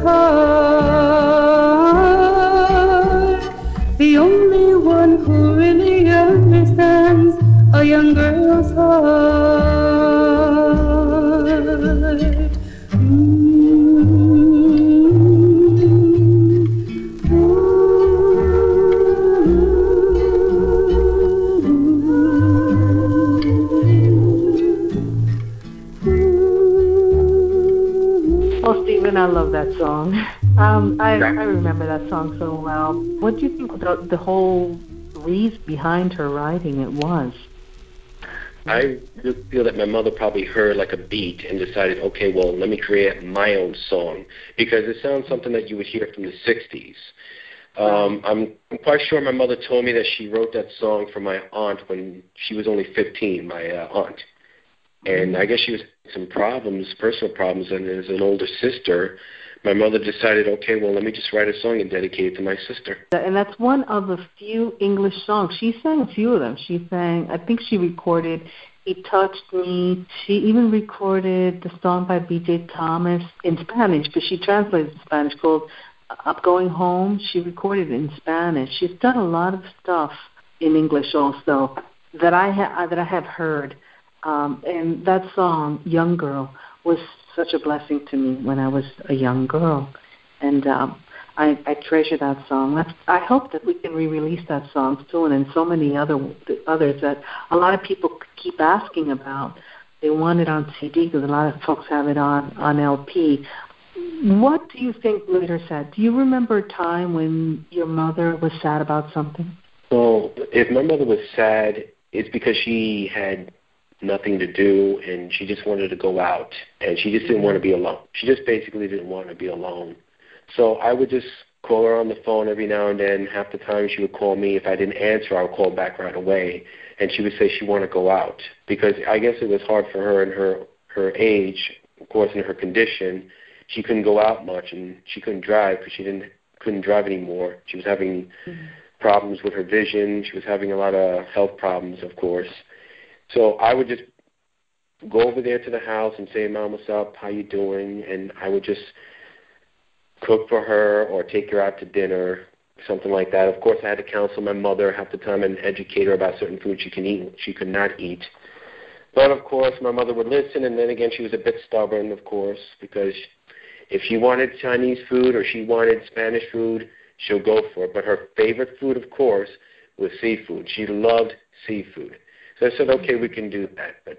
heart. The only one who really understands a young girl's heart. Oh, Stephen, I love that song. I remember that song so well. What do you think the whole reason behind her writing it was? I feel that my mother probably heard like a beat and decided, okay, well, let me create my own song, because it sounds something that you would hear from the 60s. I'm quite sure my mother told me that she wrote that song for my aunt when she was only 15, my aunt. And I guess she was having some problems, personal problems, and as an older sister, my mother decided, okay, well, let me just write a song and dedicate it to my sister. And that's one of the few English songs. She sang a few of them. She sang, I think she recorded He Touched Me. She even recorded the song by B.J. Thomas in Spanish, but she translated it in Spanish, called Up Going Home. She recorded it in Spanish. She's done a lot of stuff in English also that I have heard. And that song, Young Girl, was such a blessing to me when I was a young girl. And I treasure that song. I hope that we can re-release that song soon, and so many others that a lot of people keep asking about. They want it on CD because a lot of folks have it on LP. What do you think made her sad? Do you remember a time when your mother was sad about something? Well, if my mother was sad, it's because she had nothing to do, and she just wanted to go out, and she just didn't want to be alone. She just basically didn't want to be alone. So I would just call her on the phone every now and then. Half the time she would call me. If I didn't answer, I would call back right away, and she would say she wanted to go out, because I guess it was hard for her in her age, of course, in her condition. She couldn't go out much, and she couldn't drive because she couldn't drive anymore. She was having problems with her vision. She was having a lot of health problems, of course. So I would just go over there to the house and say, Mom, what's up? How you doing? And I would just cook for her or take her out to dinner, something like that. Of course, I had to counsel my mother half the time and educate her about certain foods she can eat, she could not eat. But, of course, my mother would listen, and then again, she was a bit stubborn, of course, because if she wanted Chinese food or she wanted Spanish food, she'll go for it. But her favorite food, of course, was seafood. She loved seafood. So I said, okay, we can do that. But,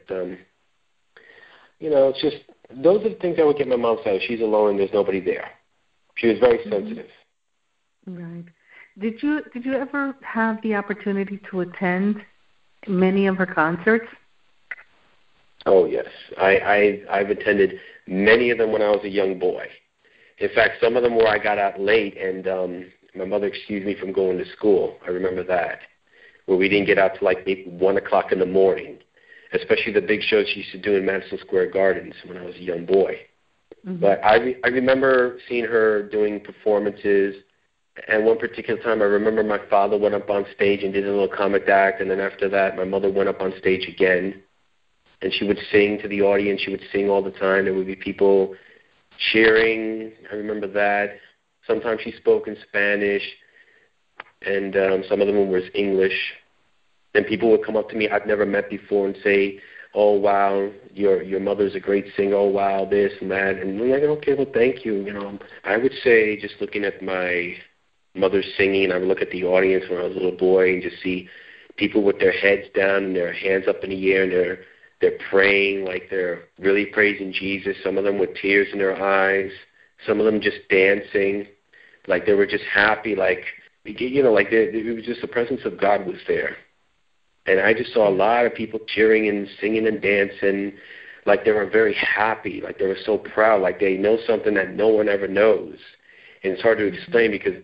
it's just, those are the things that would get my mom sad. She's alone and there's nobody there. She was very sensitive. Right. Did you ever have the opportunity to attend many of her concerts? Oh, yes. I've attended many of them when I was a young boy. In fact, some of them where I got out late and my mother excused me from going to school. I remember that, where we didn't get out till like maybe 1 o'clock in the morning, especially the big shows she used to do in Madison Square Gardens when I was a young boy. Mm-hmm. But I remember seeing her doing performances, and one particular time I remember my father went up on stage and did a little comic act, and then after that my mother went up on stage again, and she would sing to the audience. She would sing all the time. There would be people cheering. I remember that. Sometimes she spoke in Spanish, and some of them was English. And people would come up to me I'd never met before and say, oh wow, your mother's a great singer, oh wow, this and that, and we're like, okay, well, thank you. I would say just looking at my mother singing, I would look at the audience when I was a little boy and just see people with their heads down and their hands up in the air, and they're praying like they're really praising Jesus. Some of them with tears in their eyes, some of them just dancing, like they were just happy, like it was just the presence of God was there. And I just saw a lot of people cheering and singing and dancing, like they were very happy, like they were so proud, like they know something that no one ever knows. And it's hard to explain because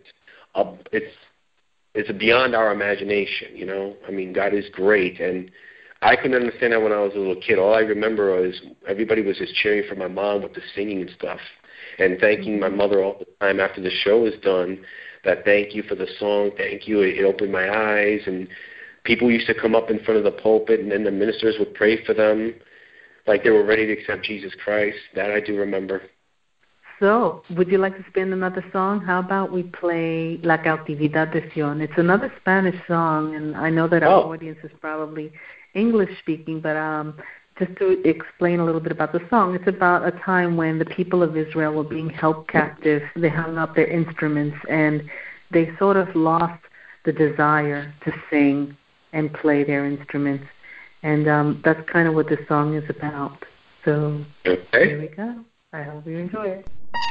it's beyond our imagination, I mean, God is great. And I couldn't understand that when I was a little kid. All I remember was everybody was just cheering for my mom with the singing and stuff, and thanking my mother all the time after the show was done, that thank you for the song, thank you, it opened my eyes. And people used to come up in front of the pulpit, and then the ministers would pray for them like they were ready to accept Jesus Christ. That I do remember. So, would you like to spin another song? How about we play La Cautividad de Sion? It's another Spanish song, and I know that our audience is probably English-speaking, but just to explain a little bit about the song, it's about a time when the people of Israel were being held captive. They hung up their instruments, and they sort of lost the desire to sing and play their instruments. And that's kind of what this song is about. So, Here we go. I hope you enjoy it.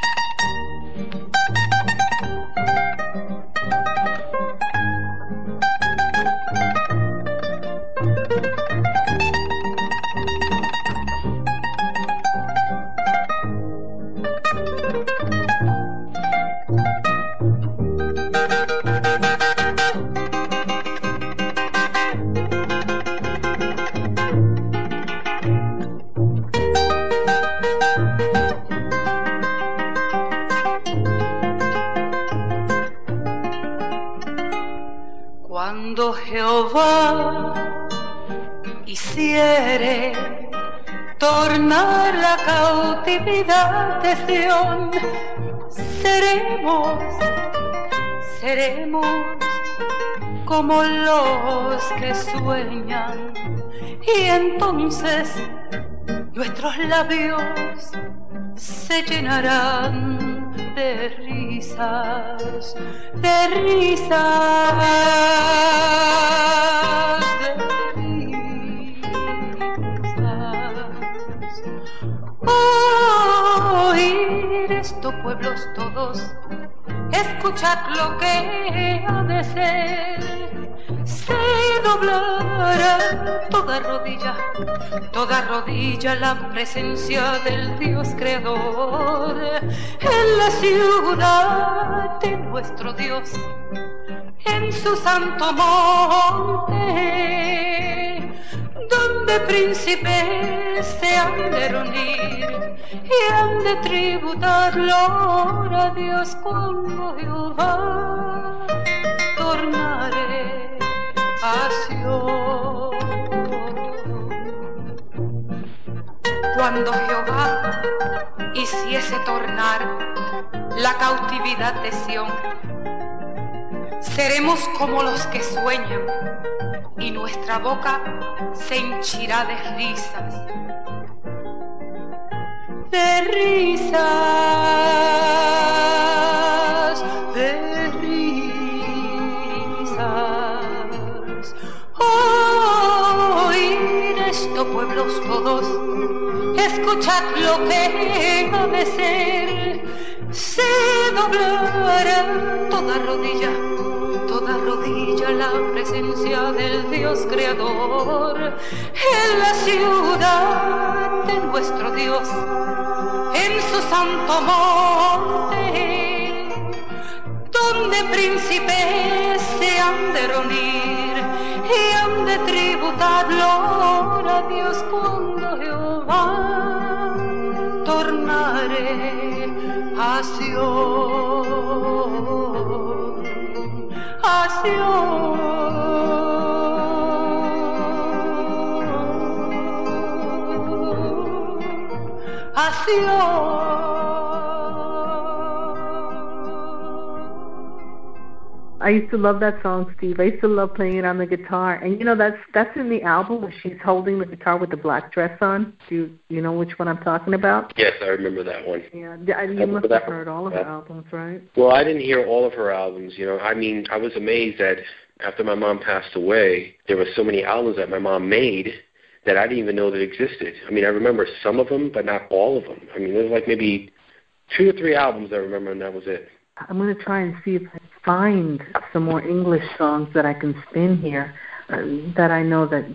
Cuando Jehová hiciere tornar la cautividad de Sión, seremos como los que sueñan, y entonces nuestros labios se llenarán de risas, de risas, de risas. Oíd esto, pueblos todos, escuchad lo que ha de ser. Se doblará toda rodilla a la presencia del Dios Creador en la ciudad de nuestro Dios, en su santo monte, donde príncipes se han de reunir y han de tributar gloria a Dios cuando Jehová tornare a Sion. Cuando Jehová hiciese tornar la cautividad de Sión, seremos como los que sueñan, y nuestra boca se henchirá de risas. De risas, de risas. Oíd esto, pueblos todos, escuchad lo que ha de ser. Se doblará toda rodilla a la presencia del Dios Creador en la ciudad de nuestro Dios, en su santo monte, donde príncipes se han de reunir y han de tributar gloria a Dios cuando Jehová tornare a Sion, a Sion, a Sion. I used to love that song, Steve. I used to love playing it on the guitar. And, you know, that's in the album where she's holding the guitar with the black dress on. Do you know which one I'm talking about? Yes, I remember that one. Yeah, you must have heard all of her albums, right? Well, I didn't hear all of her albums. You know, I mean, I was amazed that after my mom passed away, there were so many albums that my mom made that I didn't even know that existed. I mean, I remember some of them, but not all of them. I mean, there's like maybe 2 or 3 albums I remember, and that was it. I'm going to try and see if I find some more English songs that I can spin here that I know that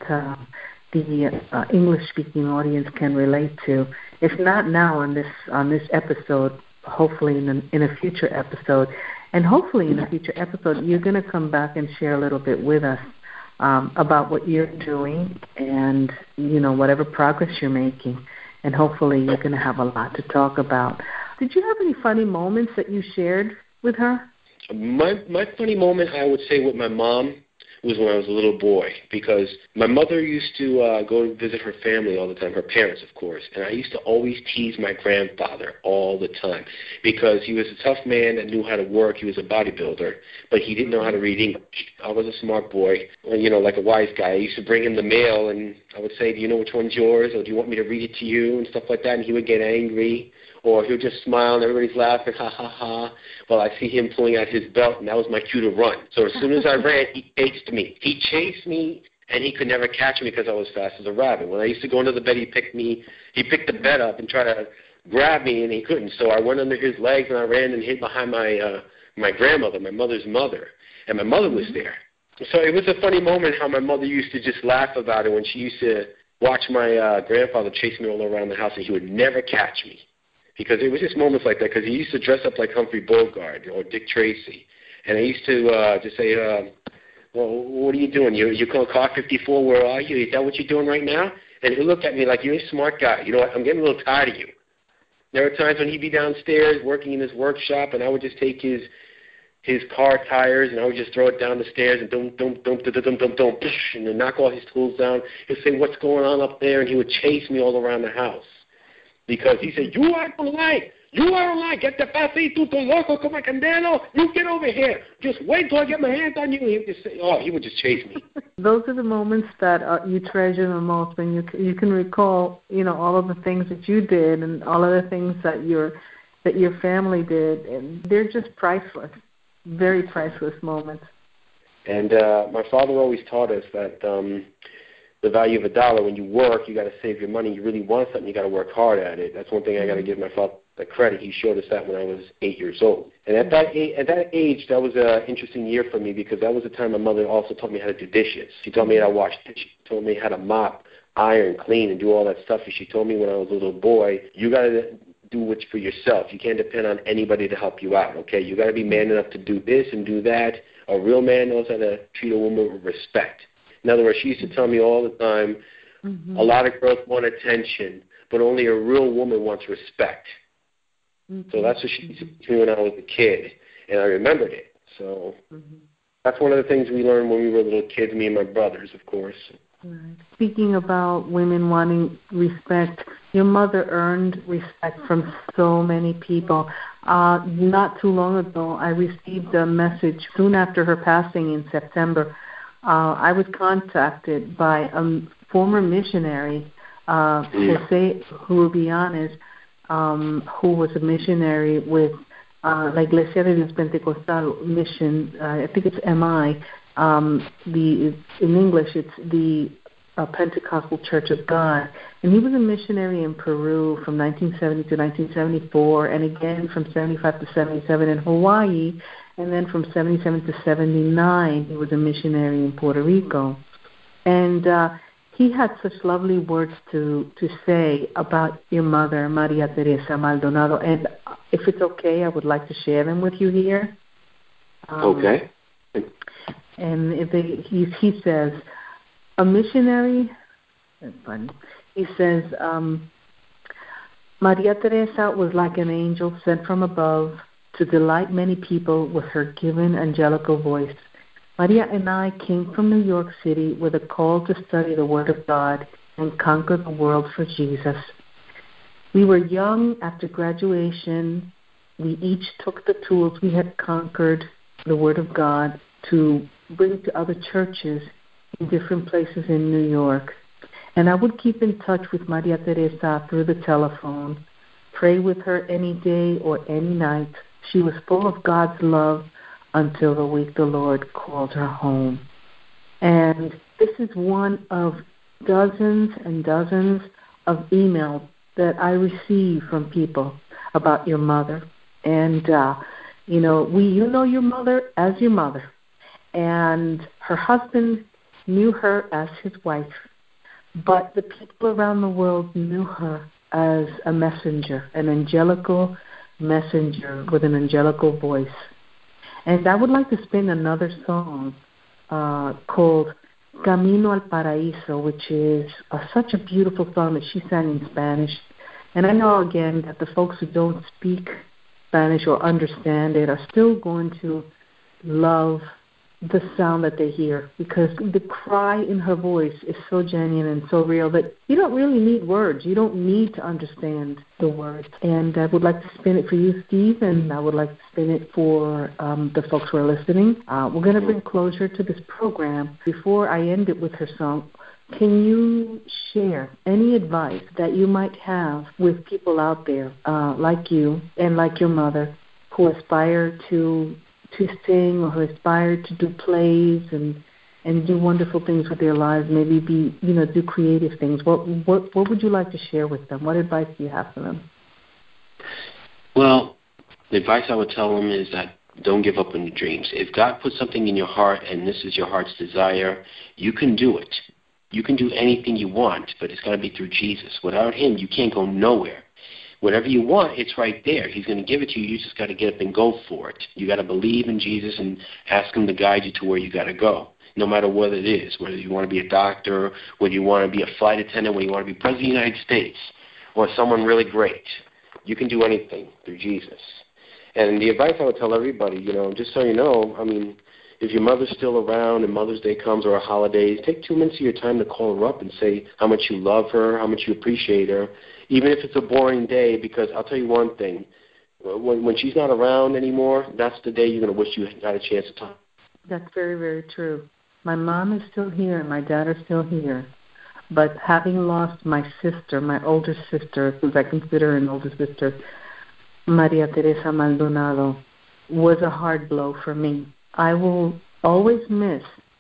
the English-speaking audience can relate to. If not now on this episode, hopefully in a future episode. And hopefully in a future episode, you're going to come back and share a little bit with us about what you're doing and, you know, whatever progress you're making. And hopefully you're going to have a lot to talk about. Did you have any funny moments that you shared with her? My funny moment, I would say, with my mom was when I was a little boy, because my mother used to go to visit her family all the time, her parents, of course, and I used to always tease my grandfather all the time because he was a tough man that knew how to work. He was a bodybuilder, but he didn't know how to read English. I was a smart boy, you know, like a wise guy. I used to bring him the mail, and I would say, do you know which one's yours, or do you want me to read it to you, and stuff like that, and he would get angry. Or he'll just smile and everybody's laughing, ha, ha, ha. Well, I see him pulling out his belt, and that was my cue to run. So as soon as I ran, he chased me. He chased me, and he could never catch me because I was fast as a rabbit. When I used to go under the bed, he picked the bed up and tried to grab me, and he couldn't. So I went under his legs, and I ran and hid behind my grandmother, my mother's mother, and my mother was there. So it was a funny moment how my mother used to just laugh about it when she used to watch my grandfather chase me all around the house, and he would never catch me. Because it was just moments like that, because he used to dress up like Humphrey Bogart or Dick Tracy. And I used to just say, well, what are you doing? You call car 54, where are you? Is that what you're doing right now? And he'll look at me like, you're a smart guy. You know what, I'm getting a little tired of you. There are times when he'd be downstairs working in his workshop, and I would just take his car tires, and I would just throw it down the stairs, and and then knock all his tools down. He'd say, what's going on up there? And he would chase me all around the house. Because he said, you are polite. You are polite. Get the pasito to loco como candelo. You get over here. Just wait till I get my hands on you. He would just chase me. Those are the moments that you treasure the most, when you can recall, you know, all of the things that you did and all of the things that your family did, and they're just priceless, very priceless moments. And my father always taught us that the value of $1, when you work, you got to save your money. You really want something, you got to work hard at it. That's one thing I got to give my father the credit. He showed us that when I was 8 years old. And at that age, that was an interesting year for me, because that was the time my mother also taught me how to do dishes. She taught me how to wash dishes. She told me how to mop, iron, clean, and do all that stuff. And she told me when I was a little boy, you got to do what's for yourself. You can't depend on anybody to help you out, okay? You got to be man enough to do this and do that. A real man knows how to treat a woman with respect. In other words, she used to tell me all the time, a lot of girls want attention, but only a real woman wants respect. So that's what she used to do when I was a kid, and I remembered it. So that's one of the things we learned when we were little kids, me and my brothers, of course. Right. Speaking about women wanting respect, your mother earned respect from so many people. Not too long ago, I received a message soon after her passing in September. I was contacted by a former missionary, Jose Rubianes, who was a missionary with La Iglesia de Dios Pentecostal mission. I think it's MI. In English, it's the Pentecostal Church of God. And he was a missionary in Peru from 1970 to 1974, and again from 75 to 77 in Hawaii. And then from 77 to 79, he was a missionary in Puerto Rico. And he had such lovely words to say about your mother, Maria Teresa Maldonado. And if it's okay, I would like to share them with you here. Okay. And he says, a missionary, he says, Maria Teresa was like an angel sent from above to delight many people with her given angelical voice. Maria and I came from New York City with a call to study the Word of God and conquer the world for Jesus. We were young after graduation. We each took the tools we had conquered the Word of God to bring to other churches in different places in New York. And I would keep in touch with Maria Teresa through the telephone, pray with her any day or any night. She was full of God's love until the week the Lord called her home. And this is one of dozens and dozens of emails that I receive from people about your mother. And, you know your mother as your mother. And her husband knew her as his wife. But the people around the world knew her as a messenger, an angelical messenger with an angelical voice. And I would like to spin another song called Camino al Paraíso, which is such a beautiful song that she sang in Spanish. And I know, again, that the folks who don't speak Spanish or understand it are still going to love the sound that they hear, because the cry in her voice is so genuine and so real that you don't really need words. You don't need to understand the words. And I would like to spin it for you, Steve, and I would like to spin it for the folks who are listening. We're going to bring closure to this program. Before I end it with her song, can you share any advice that you might have with people out there like you and like your mother who aspire to sing or who aspire to do plays and do wonderful things with their lives, maybe do creative things? What would you like to share with them? What advice do you have for them? Well, the advice I would tell them is that don't give up on your dreams. If God puts something in your heart and this is your heart's desire, you can do it. You can do anything you want, but it's got to be through Jesus. Without him, you can't go nowhere. Whatever you want, it's right there. He's going to give it to you. You just got to get up and go for it. You got to believe in Jesus and ask him to guide you to where you got to go, no matter what it is, whether you want to be a doctor, whether you want to be a flight attendant, whether you want to be president of the United States, or someone really great. You can do anything through Jesus. And the advice I would tell everybody, just so you know, if your mother's still around and Mother's Day comes or holidays, take 2 minutes of your time to call her up and say how much you love her, how much you appreciate her, even if it's a boring day, because I'll tell you one thing. When she's not around anymore, that's the day you're going to wish you had a chance to talk. That's very, very true. My mom is still here and my dad are still here. But having lost my sister, my older sister, because I consider an older sister, Maria Teresa Maldonado, was a hard blow for me. I will always miss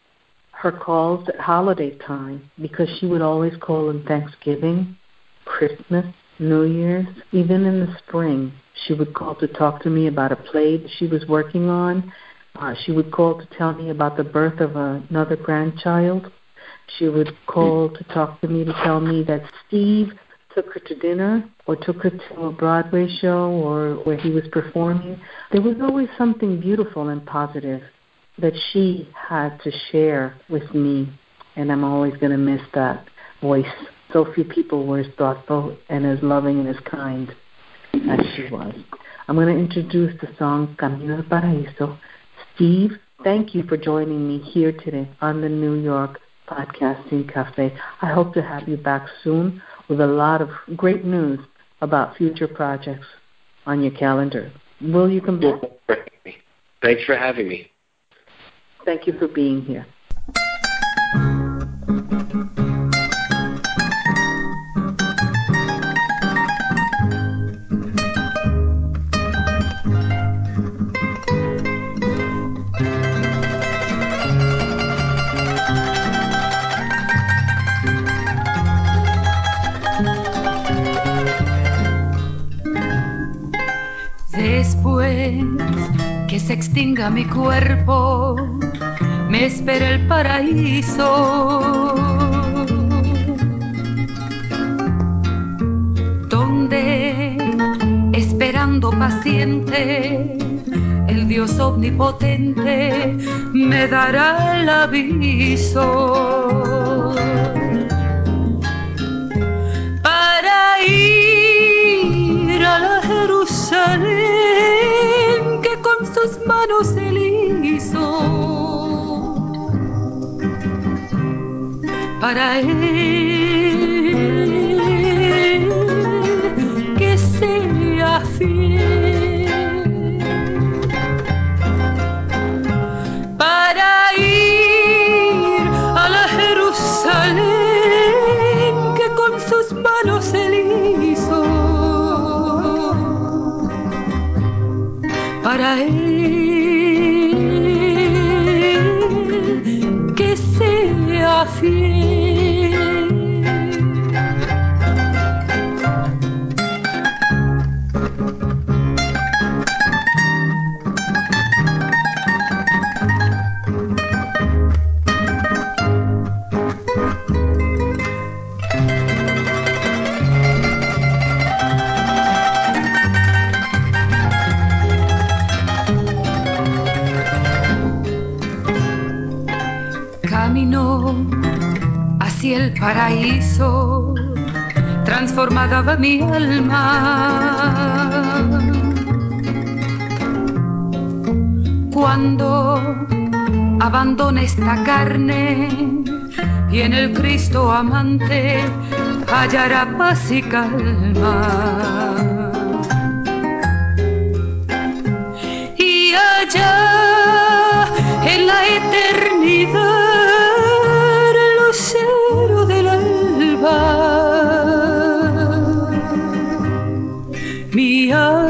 her calls at holiday time because she would always call on Thanksgiving, Christmas, New Year's, even in the spring. She would call to talk to me about a play that she was working on. She would call to tell me about the birth of another grandchild. She would call to talk to me to tell me that Steve took her to dinner or took her to a Broadway show or where he was performing. There was always something beautiful and positive that she had to share with me, and I'm always going to miss that voice. So few people were as thoughtful and as loving and as kind as she was. I'm going to introduce the song Camino al Paraíso. Steve, thank you for joining me here today on the New York Podcasting Cafe. I hope to have you back soon with a lot of great news about future projects on your calendar. Will you come back? Thanks for having me. Thank you for being here. Después que se extinga mi cuerpo, me espera el paraíso, donde, esperando paciente, el Dios omnipotente me dará el aviso para ir a la Jerusalén que con sus manos él hizo. Para él que sea fiel. Caminó hacia el paraíso, transformada va mi alma. Cuando abandone esta carne y en el Cristo amante hallará paz y calma. Y allá en la eternidad, el lucero del alba, mi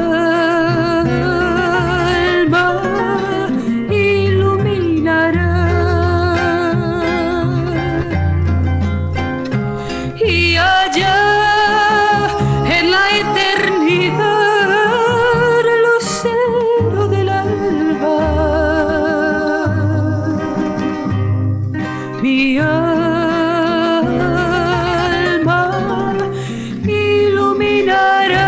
alma iluminará. Y allá en la eternidad, el lucero del alba, mi alma iluminará.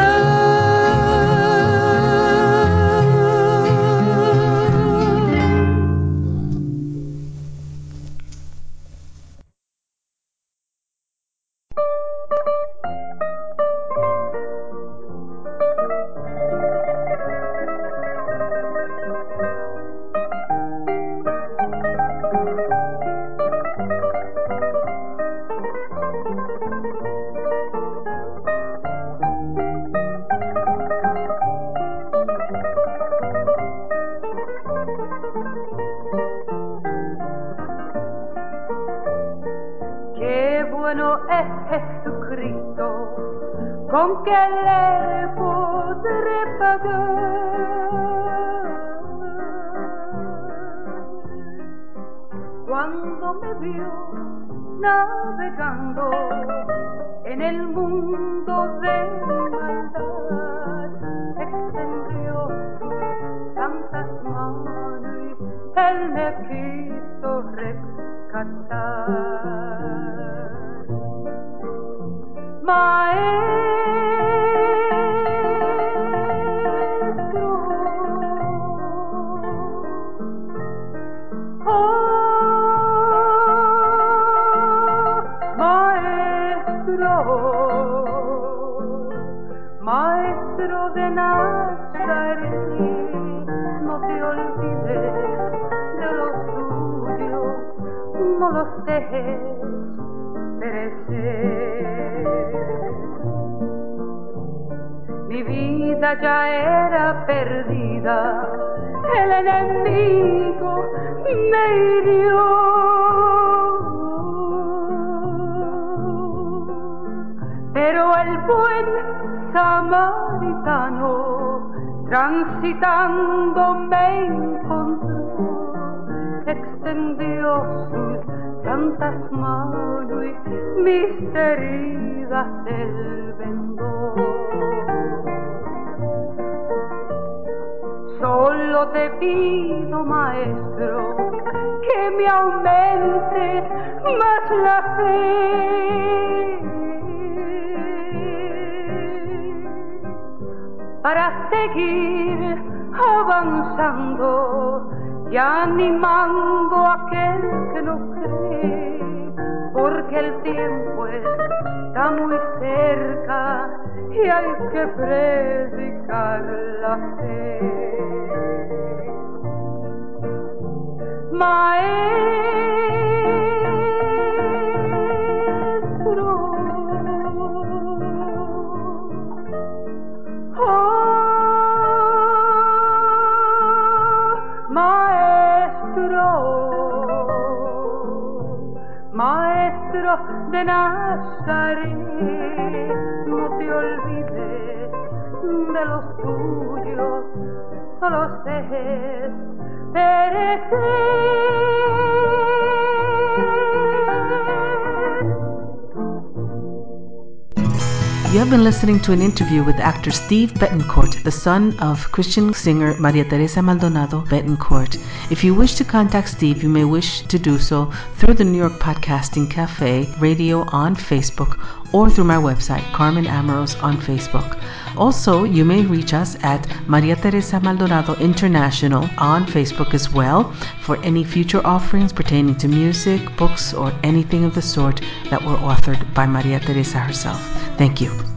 Qué bueno es Jesucristo, con que le podré pagar. Cuando me vio navegando en el mundo de maldad, extendió sus santas manos y él me quiso rescatar. Maestro, Maestro de Nazaret, no te olvides de los tuyos, no los dejes perecer. Mi vida ya era perdida, el enemigo me hirió. Pero el buen samaritano transitando me encontró, extendió sus santas manos y mis heridas él vendó. Solo te pido, maestro, que me aumentes más la fe, para seguir avanzando y animando a aquel que no cree, porque el tiempo está muy cerca y hay que predicar la fe. Maestro, Maestro de Nazaret, no te olvides de los tuyos, no los dejes perecer. You have been listening to an interview with actor Steve Betancourt, the son of Christian singer Maria Teresa Maldonado Betancourt. If you wish to contact Steve, you may wish to do so through the New York Podcasting Cafe Radio on Facebook or through my website, Carmen Amaros on Facebook. Also, you may reach us at Maria Teresa Maldonado International on Facebook as well for any future offerings pertaining to music, books, or anything of the sort that were authored by Maria Teresa herself. Thank you.